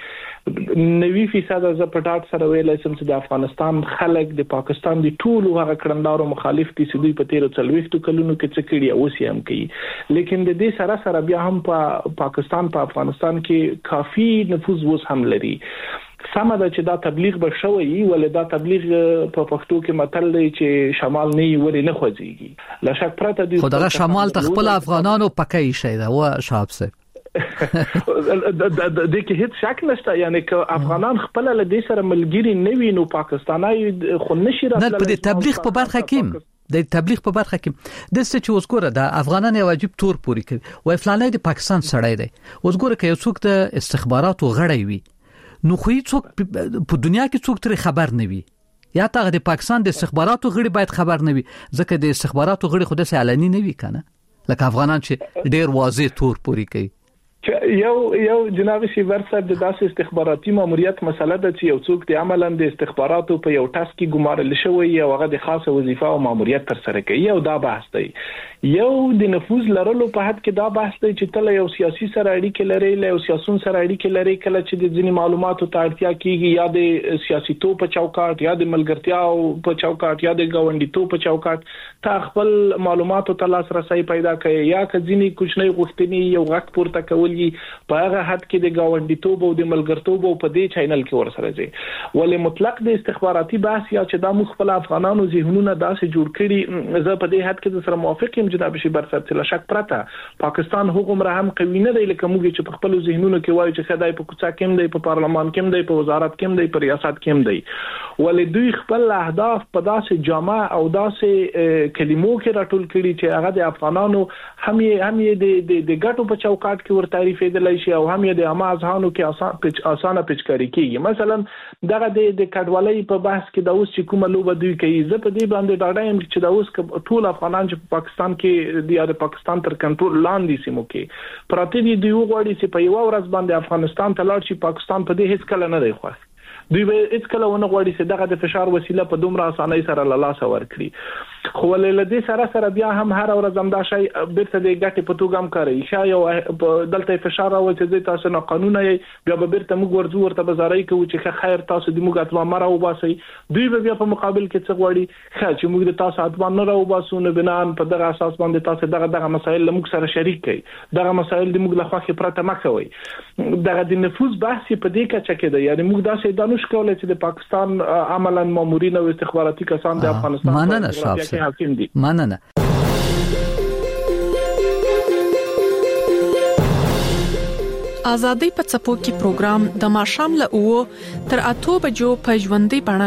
[SPEAKER 6] 90% ز پټاټ سره ویلای سم چې د افغانستان خلک د پاکستان د ټولو هغه کړندارو مخالف دي چې دوی په 13 کلونو کې څه کړی او څه هم کوي لیکن د دې سره بیا هم په پاکستان په افغانستان کې کافي نفوذ وس هم لري سمه ده چې دا تبلیغ به شوی ولې دا تبلیغ په پښتو کې متل دی چې شمال نه وری نه خوځيږي لا شک پرته دي
[SPEAKER 3] خدای شمال تخپل افغانانو پکې شي دا و شاب صاحب
[SPEAKER 6] د کې هیڅ شک نشته یعنی که افغانان خپل له دې سره ملګری نه وي نو پاکستاني خو نشي راتللی
[SPEAKER 3] نه په تبلیغ په برخه کې د تبلیغ په برخه کې د څه چې وسګوره د افغانانو واجب تور پوری کوي وای فلانه د پاکستان سړی دی وسګوره کې یو څوک د استخباراتو غړی وي نو خو څوک په دنیا کې څوک تر خبر نه وي یا ته د پاکستان د استخباراتو غړي باید خبر نه وي ځکه د استخباراتو غړي خو د علني نه وي کنه لکه افغانان چې ډیر واضح تور پوری کوي
[SPEAKER 6] یو جناب شیبر صاحب د داسې استخباراتي ماموریت مسله ده چې یو څوک د عملاً د استخباراتو په یو ټاسک کې ګمارل شوی او هغه د خاصه وظیفه او ماموریت تر سره کوي او دا بحث دی یو د نفوذ لرلو په حد کې دا بحث دی چې تل یو سیاسي سره اړیکې لري له سیاسون سره اړیکې لري کله چې د ځینې معلوماتو ته اړتیا کیږي یا د سیاسي تو په چوکاټ یا د ملګرتیا په چوکاټ یا د ګاونډي تو په چوکاټ تا خپل معلوماتو ته لاسرسي پیدا کوي یا که ځینې کوچنۍ غوښتنې یو غږ پورته کول ولي په هغه حد کې د گاونډیتوب او د ملګرتوب په دې چینل کې ورسره ځي. ولې مطلق د استخباراتي بحث یا چې د مخفل افغانانو ذهنونه داسې جوړ کړي، زه په دې حد کې سره موافق یم جناب شیبر صاحب چې شک پرته پاکستان هغومره هم قوي نه دی لکه موږ چې په خپل ذهنونو کې وایو چې خدای په کوڅه کې دی، په پارلمان کې دی، په وزارت کې دی، په ریاست کې دی. ولې دوی خپل اهداف په داسې جامع او داسې کلمو کې راټول کړي چې هغه د افغانانو هم یې د ګټو په چوکاټ کې ور تعریفېدلی شي او هم یې د عامه اذهانو کې اسانه پیچکاري کیږي. مثلا دغه د کډوالۍ په بحث کې د اوس چې کومه لوبه دوی کوي، زه په دې باندې ډاډه یم چې د اوس ټول افغانان چې په پاکستان کې د پاکستان تر کنټرول لاندې سیمو کې پراته دي، دوی وغواړي چې په یو ورځ باندې افغانستان ته لاړ شي. پاکستان په دې هیڅ کله نه دی خوښ. دوی به هیڅ کله ونه غواړي چې دغه د فشار وسیله په دومره اسانۍ سره له لاسه ورکړي. خو له دې سره بیا هم هر ورځ هم دا شی بیرته د ګټې په توګه هم کوي. شاید دلته فشار راوړي چې تاسو نه قانوني بیا به بیرته موږ ورځو ورته بازارۍ کوو چې خیر تاسو د موږ اتما مرا وباسي. دوی به بیا په مقابل کې څه غواړي چې موږ د تاسو اتما نه راوباسو، نه بنان په دغه اساس باندې تاسو دغه مسایل له موږ سره شریک کړئ، دغه مسایل د موږ له خوا کې پرته مکوي. دغه د نفوذ بحث په دې کې چې کېده، یعنی موږ داسې دانش کولای چې د پاکستان عملاً مامورین او استخباراتي کسان د افغانستان
[SPEAKER 3] کې حاکم دي. مننه.
[SPEAKER 11] آزادۍ په څپو کې پروګرام د ماښام له 9 تر 8 بجو په ژوندۍ بڼه.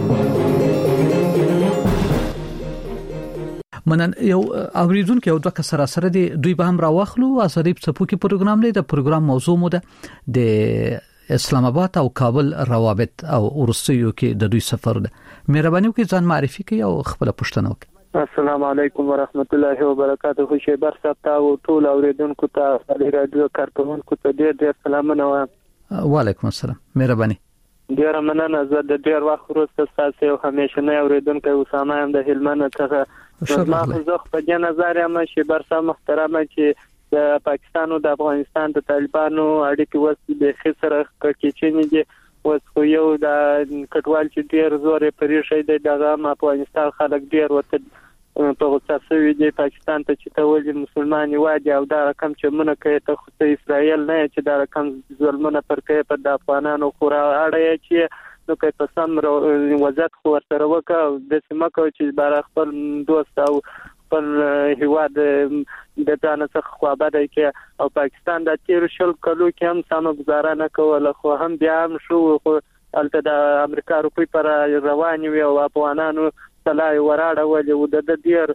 [SPEAKER 3] منن یو اوریدونکو یو دوه کسره سره دی، دوی به هم راوخلو. آزادۍ په څپو کې پروګرام دی. د پروګرام موضوع مو ده د اسلام آباد او کابل روابط او ورسېو کې د دوی سفر ده. مهرباني وکړئ ځان معرفي کړئ او خپل پوښتنه وکړئ.
[SPEAKER 12] السلام علیکم ورحمت الله وبرکاته. شیبر صاحب ته او ټول اوریدونکو ته د رادیو کارکونکو ته ډېر سلامونه وایم.
[SPEAKER 3] وعلیکم السلام. مهرباني.
[SPEAKER 12] ډېر مننه. زه د ډېر وخت وروسته تاسو او همیشنه اوریدونکو اسامه هم د هلمند څخه ما خو په دې نظر یم شیبر صاحب محترمه چې د پاکستان او د افغانستان د طالبانو اړیکې وسې د خسره کچېچنې دي. اوس خو یو د کډوال چې ډېر زور پرې شي د دغه افغانستان خلک ډېر وته په غوسه شوي دي پاکستان ته چې ته ولې مسلمان یوادي او دا رقم چې مونږ کوي ته خو اسرائیل نه چې دا رقم ظلمونه پر کوي په د افغانانو خورا اړه چې نو کوي په سم وضعیت خو ورسره وکړو د سیمه کو چې بار خپل دوست او خپل هیواد د ځان څخه خوابه دی کې او پاکستان د تیر شل کلو کې هم سم گزاره نه کوله، خو هم بیا هم شو خو البته د امریکا روپی پر روان وي او افغانانو سلای وراړه ولې و د ډیر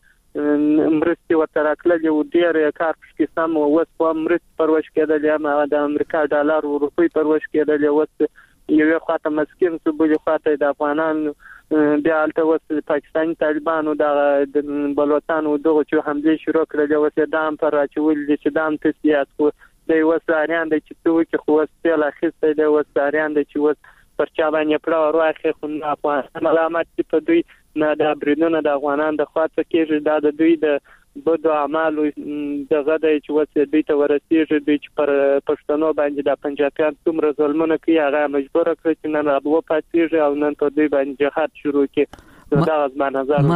[SPEAKER 12] مرستي وترکلې و ډیر کار کې سم وس په مرست پروش کېدل یا د امریکا ډالر او روپی پروش کېدل وس یو خاطر مسکین څه بل خاطر د افغانانو بیا البته وس پاکستاني طالبانو د بلوچستان او دغه چې حمله شروع کړل وس دام پر راچول چې دام تسلیات خو د وساریان د چې توګه خو وسیل اخیسته د وساریان د چې وس پرچا باندې پړه ورواخې خو افغان علامات په دوی نه د بریدونو د افغانان د خاطر کې د دوی د بدو اعمالو دغه د چې وسه دوی ته ورسېږي دوی چې پر پښتنو باندې د پنجابیان څومره ظلمونه کوي هغه مجبور کړ چې نن ابو پاتېږي او نن ته دوی باندې جهاد شروع کړي دا غوښمن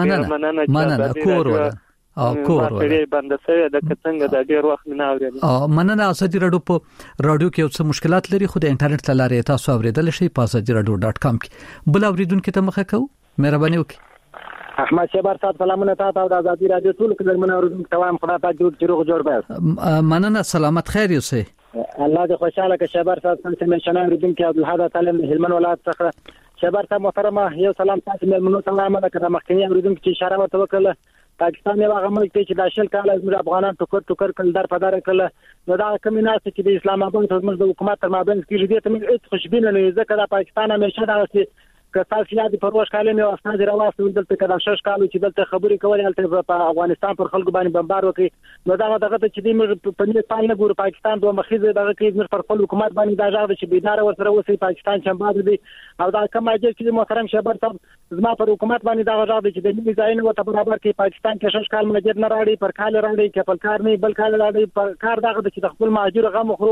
[SPEAKER 12] نظر
[SPEAKER 3] مننه کور ولا او کور
[SPEAKER 12] ولا باندې سره د کڅنګ د ډیر وخت نه اورېدل.
[SPEAKER 3] مننه. اسدي رادیو په رادیو کې څه مشکلات لري خو د انټرنیټ لارې تاسو اوریدل شي په asadi.radio.com کې بل اوریدونکو ته مخه کو. مهرباني وکړئ.
[SPEAKER 13] احمد شیبر صاحب سلامونه تاسو او د آزادي رادیو ټول کې درمنه اوریدونکو ته وایم خدای پاک جوړ جوړ بس.
[SPEAKER 3] مننه. سلامت خیر اوسئ.
[SPEAKER 13] الله دې خوشاله کې. شیبر صاحب څنګه مشنه اوریدونکو عبدالحد تعالی هلمند ولایت څخه. شیبر صاحب محترمه یو سلام تاسو مېلمنو ته وایم دا کړه مخکنی اوریدونکو چې اشاره ورته وکړه پاکستان یو هغه ملک چې د شل کال زموږ افغانان ټوکر کړل در په دار کړل نو دا کمینات چې د اسلام آباد زموږ د حکومت تر مابین کې دې ته موږ خوشبینه نه یو ځکه د پاکستان همیشه دا چې کسال یاد پروش کالم یو اسناد راوستل دلته کله شش کالو چې دلته خبرې کولې په افغانستان پر خلکو باندې بمبار وکړي نو دا دغه چې د موږ په نیپال نه ګور پاکستان دوه مخیزه دغه کې موږ پر خپل حکومت باندې دا ځاګه چې بيدار ورسره وسی پاکستان چې باد دي او دا کوم اجازه چې محترم شیبر صاحب زما پر حکومت باندې دا ځاګه چې د نیمه ځای نه وته برابر کې پاکستان کې شش کال مجد نه راړي پر کال راړي کې پر کار نه بل کال راړي پر کار دغه چې خپل ماجر غو مخرو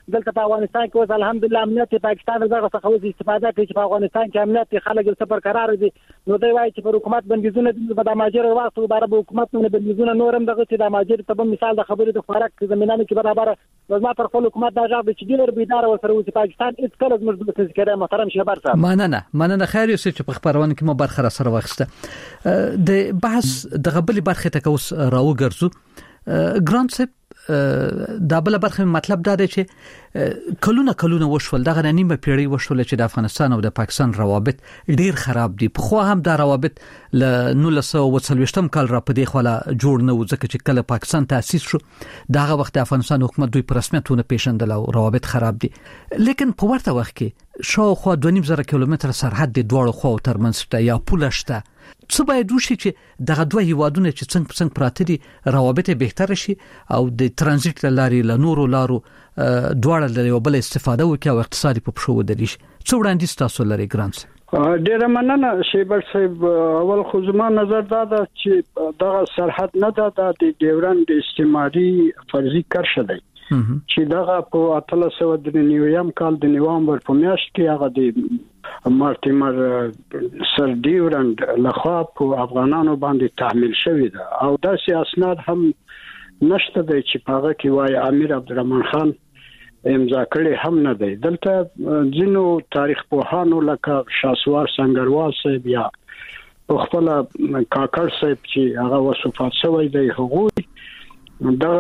[SPEAKER 13] دلته په افغانستان کې اوس الحمدلله امنیت پاکستان دغه څخه اوس استفاده کوي چې په افغانستان کې امنیت خلک صبر قرار دي نو دوی وایي چې پر حکومت بندیزونه د ماجر وخت برابر حکومت نه بندیزونه نورم دغه چې د ماجر ته مثال د خبرې د خوراک زمينانو کې برابر وزما پر خپل حکومت دا ځاب چې ډیر بيدار و سره اوس پاکستان هیڅ کله زموږ د تذکره محترم شهبر صاحب
[SPEAKER 3] مننه خیر یو چې په خبرونه کې مو برخه را سره واخسته د بحث د غبلې برخه ته اوس راو ګرځو ګرانت صاحب دا بل برخه مطلب دا دی چې کلونه وشول دغه نیمه پیړۍ وشول چې د افغانستان او د پاکستان روابط ډیر خراب دي خو هم دا روابط ل 1940 کال را پدې خلا جوړ نه و ځکه چې کله پاکستان تاسیس شو دغه وخت د افغانستان حکومت دوی په رسمیتونه پیژندل او روابط خراب دي لیکن په ورته وخت کې شاوخوا 2.5 کیلومتر سرحد د دوړو خو ترمنځ شته یا پوله شته څه باید وشي چې دغه دوه هیوادونه چې څنګه پراته دي روابط بهتر شي او د ترانزیت لاري له نورو لارو دواړه د یو بل استفاده وکړي او اقتصادي په پښو ودرېږي څو وړاندې تاسو لري ګرانس
[SPEAKER 5] ډیر مننه شیبر صاحب اول خو زما نظر دا ده چې دغه سرحد نه ده د ډیورند استعماري فرضي کرښه ده چې دغه په 1393 کال د نوامبر په میاشت کې هغه د مارټیمر سر ډیورند لخوا په افغانانو باندې تحمیل شوی ده او داسې اسناد هم نشته دی چې په هغه کې وایي امیر عبدالرحمن خان امضا کړی هم نه دی دلته ځینو تاریخ پوهانو لکه شاسوار سنگروال صاحب یا په خپل کاکړ صاحب چې هغه وصفات شوی دی هغوی دا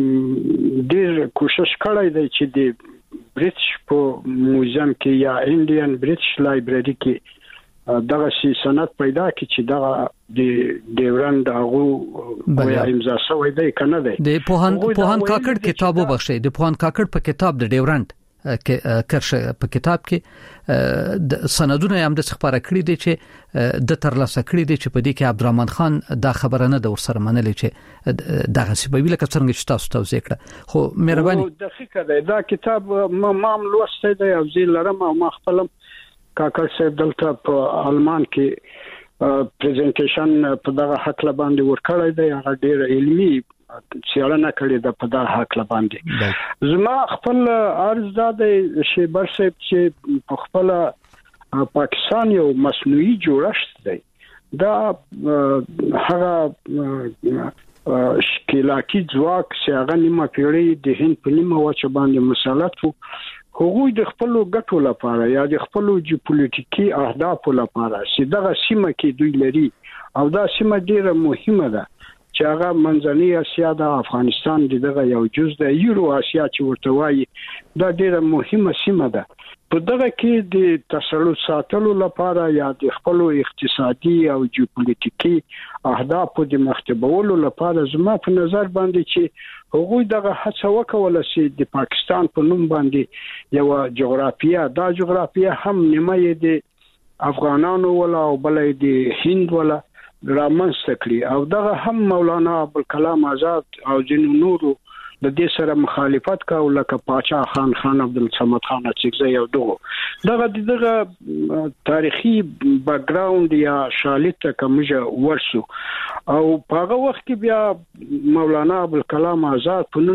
[SPEAKER 5] ډیر کوشش کړی دی چې د برټش په موزیم کې یا انډین برټش لایبرری کې دغه شي سند پیدا کی چې دغه د ډیورند هغه یا امضا شوی دی کنه دی
[SPEAKER 3] د پوهان کاکړ کتاب وبخښي د پوهان کاکړ په کتاب د ډیورند کرښه په کتاب کې د سندونه هم د خبره کړې دي چې د ترلاسه کړې دي چې په دې کې عبدالرحمن خان دا خبره نه د ورسره منلې چې دغه سی په ویل کې څنګه چې تاسو توضیح کړه خو مهرباني
[SPEAKER 5] دقیقه دی دا کتاب ما لوسته دی او زه لرم او ما خپل کاکړ صاحب دلته په آلمان کې پریزنټیشن په دغه حق باندې ورکړی دی هغه ډیر علمي څېړنه کړې ده په دغه حق باندې زما خپل عرض دا دی شیبر صاحب چې په خپل پاکستان یو مصنوعي جوړښت دی دا هغه شکلاکی ځواک چې هغه نیمه پیړۍ د هند په نیمه وچه باندې مسلط وو هغوی د خپل ګټو لپاره یا د خپل جیوپولیټیکي اهدافو لپاره چې دغه سیمه کې دوی لري او دا سیمه ډیره مهمه ده چې هغه منځنۍ اسیا د افغانستان دغه یو جز د یورو اسیا چې ورته وایي دا ډیره مهمه سیمه ده په دغه کې د تسلط ساتلو لپاره یا د خپل اقتصادي او جیوپولیټیکي اهدافو د مخته لپاره زما په نظر باندې چې هغوی دغه هڅه وکوله چې د پاکستان په نوم باندې یو جغرافیه دا جغرافیه هم نیمه د افغانانو ولا او بلې د هند ولا رامنځته کړی او دغه هم مولانا ابوالکلام آزاد او جنو نورو د دې سره مخالفت کاوه لکه پاچا خان عبدالصمد خان اڅکزی یو دغه تاریخي بیک گراوند یا شالید کومه ورسو او په هغه وخت کې بیا مولانا ابوالکلام آزاد په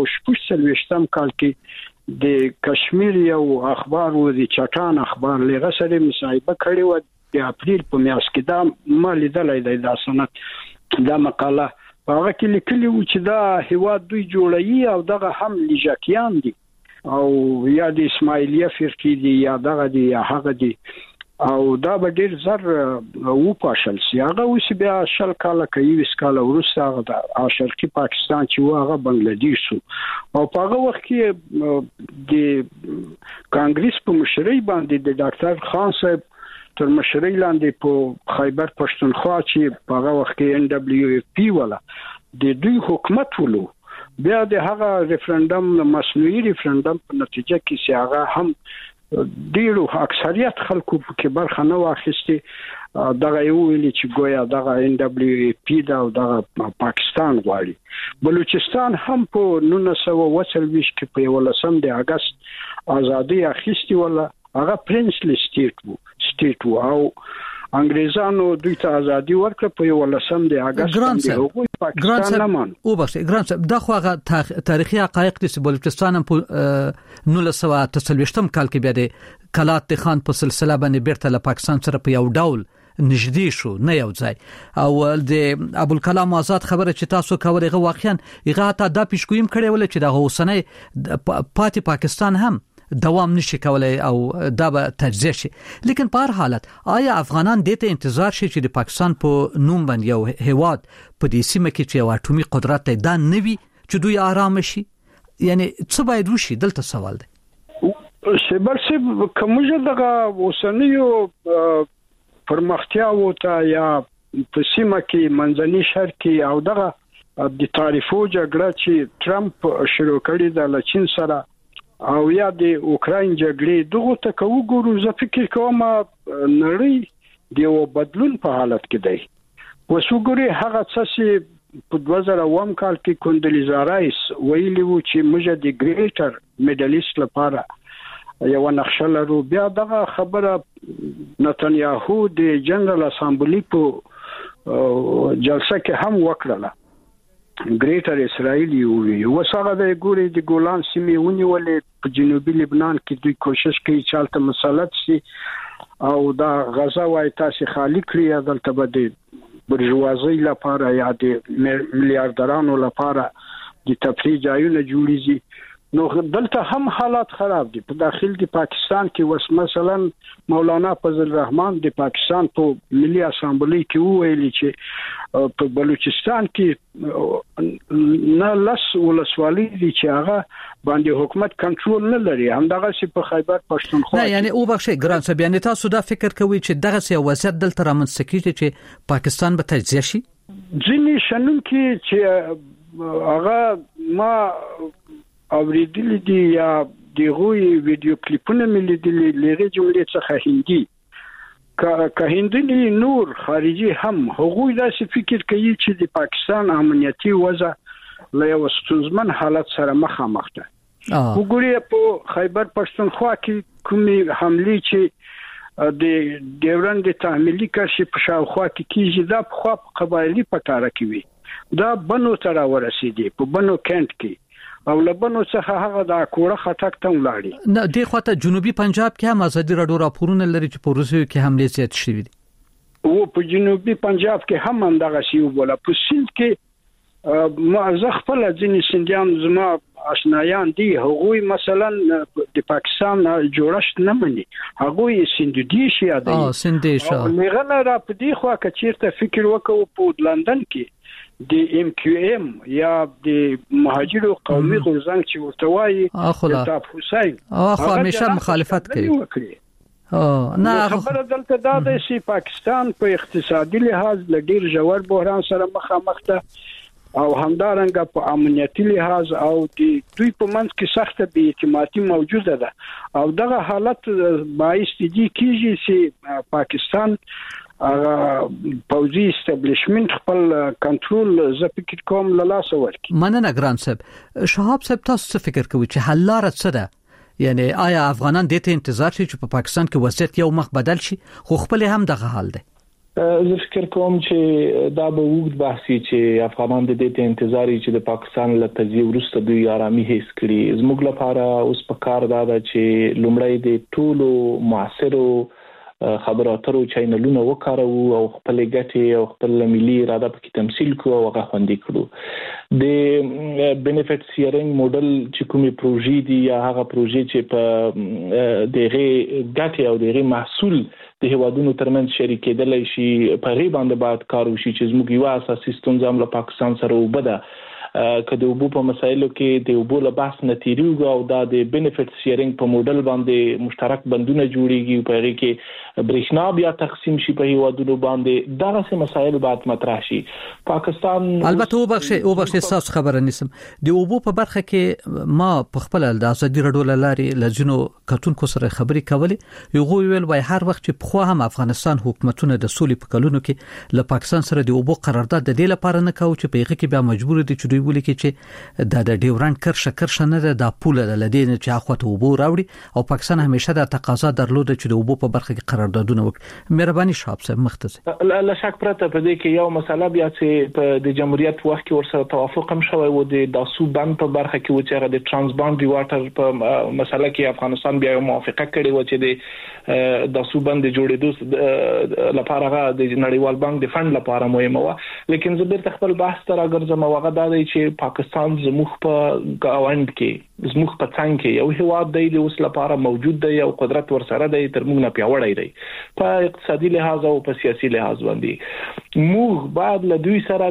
[SPEAKER 5] 1946 کال کې د کشمیر یو اخبار و د چټان اخبار لغه سره مصاحبه کړې و د اپریل په میاشت کې دا ما لیدلای دی دا سند دا مقاله هغه کې لیکلی و چې دا هیواد دوی جوړوي او دغه هم لجاکیان دي او یا د اسماعیلیه فرقې دي یا دغه دي یا هغه دي او دا به ډیر زر و پاشل سی هغه اوس بیا شل کاله کوي وسکاله ورسته هغه د شرقي پاکستان چې هغه بنگلاديش او په هغه وخت کې د کانګریس په مشرۍ باندې د ډاکټر خان صاحب تر مشرۍ لاندې په خیبر پښتونخوا چې په هغه وخت کې ان دبليو اف پی ولا د دوی حکومت ولو بیا د هغه ریفرندم مصنوعي ریفرندم په نتیجه کې چې هغه هم ډیرو اکثریت خلکو په برخه نه واخیستي دغه یو ویلي چې ګویا دغه ان دبليو اف پی دا او دغه پاکستان غواړي بلوچستان هم په 1940 کې په 18 د اگست ازادي اخیستي ولا هغه پرنسلی سټیټ وو او انګريزانو دوی ته ازادي ورکړه په 11 د اگست باندې هغوی پاکستان نه مان
[SPEAKER 3] او بخښه ګران صاحب د خوغه تاریخي حقایق د بلوچستان په 1923 کال کې بیا د کلات خان په سلسله باندې بیرته له پاکستان سره په یو ډول نږدې شو نه یو ځای او د ابوالکلام آزاد خبره چې تاسو کولای غو واقعا هغه ته د پیشګویم کړي ول چې د اوسنۍ پاتې پاکستان هم دوام نشي کولای او دا به تجزیه شي لیکن په هر حالت آیا افغانان دته انتظار شي چې د پاکستان په نوم باندې یو هواد په دې سیمه کې چې یو اټومي قدرت دا نوي چې دوی آرام شي یعنی څه باید وشي دلته سوال دی
[SPEAKER 5] شبرسب کومه دغه اوسنیو پرمختیا وته یا په سیمه کې منځني شرق کې او دغه د تعریفو جګړه چې ټرمپ شروع کړی د چین سره او یا د اوکراین جګړې دغه ته وګورو زه فکر کوم نړۍ د بدلون په حالت کې دی وسوګوري هغه څه په 2001 کال کې کوندلیزا رایس ویلي و چې موږ د ګریټر میډل ایست لپاره یو نقشه لرو بیا دغه خبره نتنیاهو د جنرال اسامبلی په جلسه کې هم وکړه ګریټر اسرائیل یو وسره د ګوري د ګولان سیمې ونیولې په جنوبي لبنان کې دوی کوشش کوي چې حالت مسلط شي او دا غزا وای تاسو خالی کړی دلته بده برجوازي لپاره یا د میلیارډرانو لپاره د تفریح ځایونه جوړیږي نو دلته هم حالات خراب دي په داخل د پاکستان کې وس مثلا مولانا فضل الرحمن د پاکستان په ملي اسامبلی کې ویلي چې په بلوچستان کې نه لس ولسوالۍ دي چې هغه باندې حکومت کنټرول نه لري همدغه چې په خیبر پښتونخوا
[SPEAKER 3] نه یعنی او بخښه ګران صاحب یعنی تاسو دا فکر کوئ چې دغه څه وضعیت دلته رامنځته کیږي چې پاکستان به تجزیه شي
[SPEAKER 5] ځینې شنن کې چې هغه ما اوریدل دي یا دغه ویډیو کلیپونه ملي دي لږه جملې څخه هندي که هندي نور خارجي هم هغوی داسې فکر کوي چې د پاکستان امنیتي وضع له یو ستونزمن حالت سره مخامخ ده وګورئ په خیبر پښتونخوا کې کومي حمله چې د ډیورند تعمیلي کشي په شاوخوا کې کیږي دا په قبایلی پټاره کې وي دا بنو تر ورسېدي په بنو کینټ کې او لبنو څخه هغه د کوړه خټک ته ولاړی
[SPEAKER 3] نه دی خواته جنوبي پنجاب کې هم ازادي راډیو راپورونه لري چې په روسیې کې حمله زیات شوې دي
[SPEAKER 5] او په جنوبي پنجاب کې هم دغه شی وبوله په سند کې ما زه خپل ځینې سندیان زما آشنایان دي هغوی مثلا د پاکستان جوړښت نه مني هغوی سندیش یادي
[SPEAKER 3] سندیش
[SPEAKER 5] لغه را په دی خوا کې چیرته فکر وکاو په لندن کې د ام کیو ام یا د مهاجرو قومي غورځنګ چې ورتوي د حسین
[SPEAKER 3] هغه همیشه مخالفت کوي
[SPEAKER 5] نه خبره دلته دا ده چې پاکستان په اقتصادي لحاظ له ډیر ژور بحران سره مخامخ ده او همدارنګه په امنیتي لحاظ او د دوی په منځ کې سخته بې اعتمادي موجوده ده او دغه حالت باعث دي کیږي چې پاکستان پوزي استابلیشمنت خپل کنټرول ز فکر کوم له لاس ورکی
[SPEAKER 3] مننه ګران صاحب شهاب صاحب تاسو فکر کوئ چې حل لار څه ده یعنی آیا افغانان دته انتظار شي چې په پاکستان کې وضعیت یو مخ بدل شي خو خپل هم دغه حال ده
[SPEAKER 6] زه فکر کوم چې دا به وګت بحثي چې افغانان د دې انتظاري چې د پاکستان له تجزیه وروسته دوی آرامي هیڅ کړي زموږ لپاره اوس په کار دا ده چې لومړی د ټولو معاصرو خبرو اترو چینلونه وکاروو او خپل ګټې او خپل ملي اراده په کې تمثيل کوو او هغه خوندي کړو د بینیفټ شیرینګ موډل چې کومي پروژې دي یا هغه پروژې چې په دغه ګټې او دغه محصول د هوادونو ترمنځ شریکېدل شي په غي باندې باید کار وشي چې زموږ یو اساسي ستونزه هم له پاکستان سره وبده کله وبو په مسایلو کې د وبو له بحث نتیریږي او دا د بینیفټ شیرینګ په موډل باندې مشترک بندونه جوړیږي په غي کې برېښنا بیا تقسیم شي په هوادونو باندې دغه څه مسایل باید مطرح شي پاکستان
[SPEAKER 3] البته وبخښه تاسو خبره نسم د وبو په برخه کې ما په خپل د ازادي راډیو لاري لجنو کتونکو سره خبرې کولې یو ویل وای هر وخت چې په خو هم افغانستان حکومتونه د سولې په کلونو کې له پاکستان سره د وبو قرارداد د دې لپاره نه کاوه چې په هغه کې بیا مجبور دي چې دوی خلک ولیکي چې د ډیورنډ کرښه نه د پوله د لدین چې اخوته وبو راوړي او پاکستان همیشه د تقاضا درلوده چې د وبو په برخه کې قراردادونه وکړي. مهرباني شاب صاحب مختصر.
[SPEAKER 6] لا شک پرته په دې کې یو مسله بیا چې په د جمهوریت وخت کې ورسره توافق هم شوی و د داسو بند په برخه کې و چې هغه د ترانس باونډري واټر په مسله کې افغانستان بیا موافقه کړې و چې د داسو بند جوړېدو لپاره د نړیوال بانک د فند لپاره مهمه و. لیکن زه بیرته خپل بحث ته راګرځم او هغه دا دی چې پاکستان زموږ په گاوند کې زموږ په څنګ کې یو هیواد دی د اوس لپاره موجود دی او قدرت ورسره دی تر موږ نه پیاوړی دی په اقتصادي لحاظ او په سیاسي لحاظ باندې. موږ بعد له دوی سره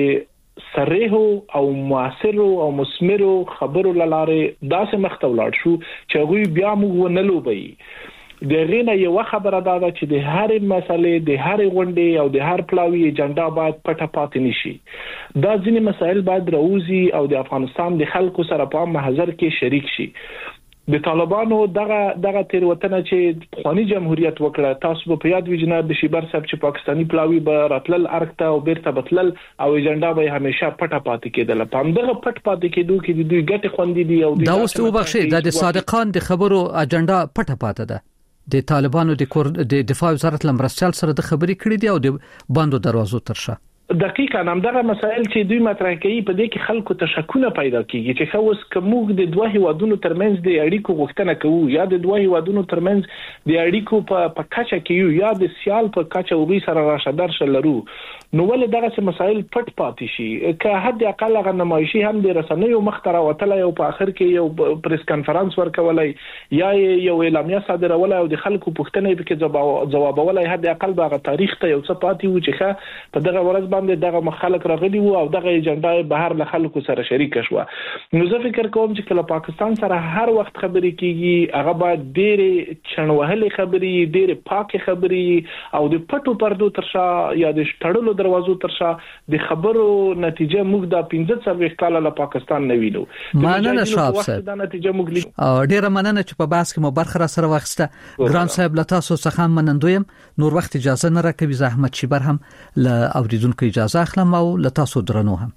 [SPEAKER 6] د صریحو او موثرو او مثمرو خبرو لاره داسې مخته ولاړ شو چې غوی بیا موږ ونه لوبي. د غینه یو خبره دا ده چې د هر مسلې د هر غونډې او د هر پلاوی ایجنډا باید پټه پاتې نشي. دا ځینې مسایل باید راوځي او د افغانستان د خلکو سره په محضر کې شریک شي. د طالبانو دغه تیروتنه چې خواني جمهوریت وکړه تاسو په یاد وجناب د شیبر صاحب چې پاکستانی پلاوی به راتلل ارکته او بیرته بتلل او ایجنډا به همیشه پټه پاتې کېدل. په همدغه پټ پاتې کېدو کې د دوی ګټه خوندې دي او
[SPEAKER 3] دا اوس وبخښي د صادقان د خبرو اجنډا پټه پاتې ده. د طالبانو د دفاع وزارت لمرستل سره د خبرې کړې دي او د باندو دروازو ترشه
[SPEAKER 6] دقیقاً همدغه مسائل چې دوی مطرح کوي په دې کې خلکو ته شکونه پیدا کیږي چې خو اوس کوم د دوه هیوادونو ترمنځ د اړیکو غوښتنه کوو یا د دوه هیوادونو ترمنځ د اړیکو په کچه کې یا د سیال په کچه وګي سره راشه درشه لرو نو ول دغه مسائل پټ پاتې شي که حد اقل غو نمایشي هم د رسنیو مختره وتل او په اخر کې یو پریس کانفرنس ورکولای یا یو اعلامیه صادرول او د خلکو پوښتنې په کې جوابولای حد اقل باغ تاریخ ته یو څه پاتې و چې په دغه ورځ باندې دغه مخالک راغلي وو او دغه ایجنډا بهر له خلکو سره شریک شو. نو زه فکر کوم چې کله پاکستان سره هر وخت خبرې کیږي هغه باید ډېر چنوهلې خبرې ډېر پاک خبرې او د پټو پردو ترشا یا د شټړلو دروازو ترشا د خبرو نتیجه موږ د 15 کال له پاکستان نه وینو.
[SPEAKER 3] مننه شاب صاحب
[SPEAKER 6] دا نتیجه موږ
[SPEAKER 3] ډېر مننه چې په بحث کې مو برخه را سره واخسته. ګران صاحب له تاسو څخه منندویم. نور وخت اجازه نه راکوي زحمت شیبر هم له اوریدونکو اجازه اخلم او له تاسو درنو هم.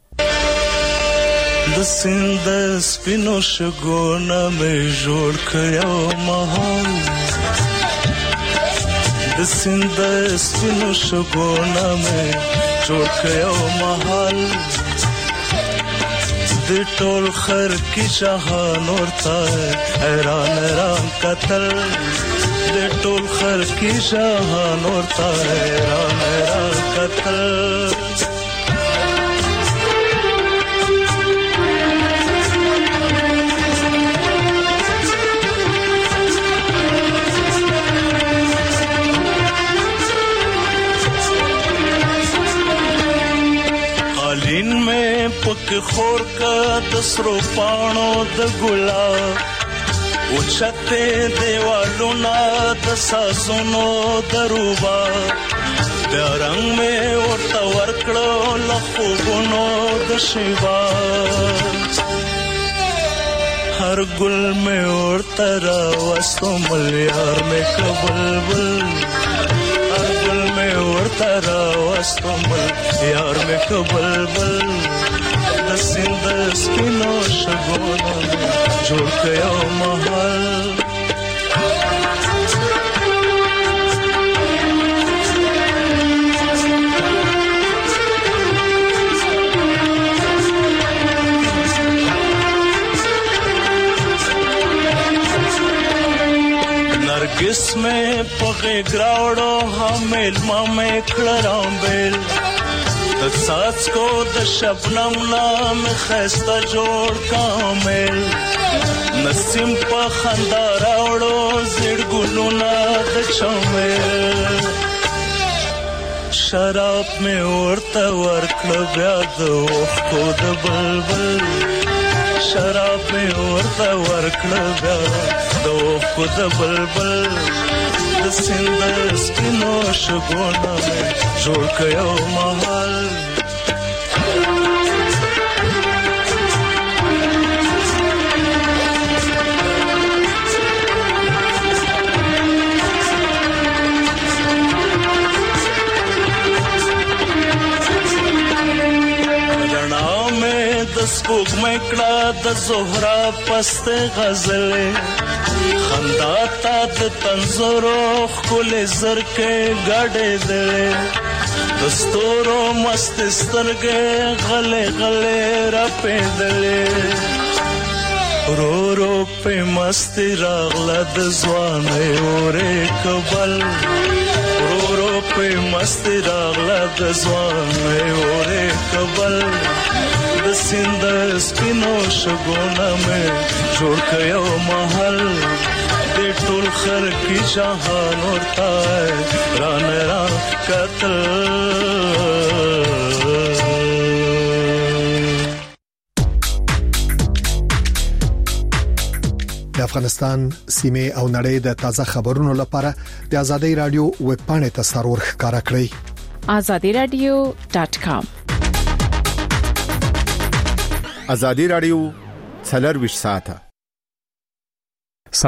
[SPEAKER 14] د سیند سپینو شګونه مې جوړ کړو مهال د سیند سپینو شګونه مې جوړ کړو مهال د ټول خر کی شاهان ورته حیران قتل د ټول خر کی شاهان ورته حیران قتل. پک خور کا دسرو پانو د ګلاب او چته دیوالو نا د سازونو دروبا د رنگ میں ورته ورکړو لخوګونو د شیوا هر ګل میں ورته را وستو ملیار میں کبلبل هر ګل میں ورته را وستو ملیار میں کبلبل د سیند سپینو شګونو جوړ کړو محل. नरगिस में पगे ग्रावड़ो हमेल मामे खड़राम बेल सास को द शबनम नाम खस्ता जोड़ कामेल नसीम पा खंदा रावड़ो जिड़ गुलुना द चमेल शराब में उड़ता वर्कल ब्याद को द बलबल शराब में उड़ता वर्कल ब्याद को द बलबल द सिंध स्किनो शगोना में जोड़ कयो महल. کړه د زهرا پست غزل خندا تا د تنزرو خل زرکه غړې دې دستورو مست سترګې غلې غلې را پېدلې رو رو په مست راغله د ځوانې اورې کبل رو رو په مست راغله د ځوانې اورې کبل د سیند سپینو شګونه مې جوړ کيو محل د ټول خر کی جهان ورته ران را قتل
[SPEAKER 1] د افغانستان سیمه او نړۍ د تازه خبرونو لپاره د آزادۍ رادیو ویب پاڼه ته سرور ښکارا کړئ
[SPEAKER 11] azadiradio.com
[SPEAKER 15] آزادۍ رادیو 24 ساعته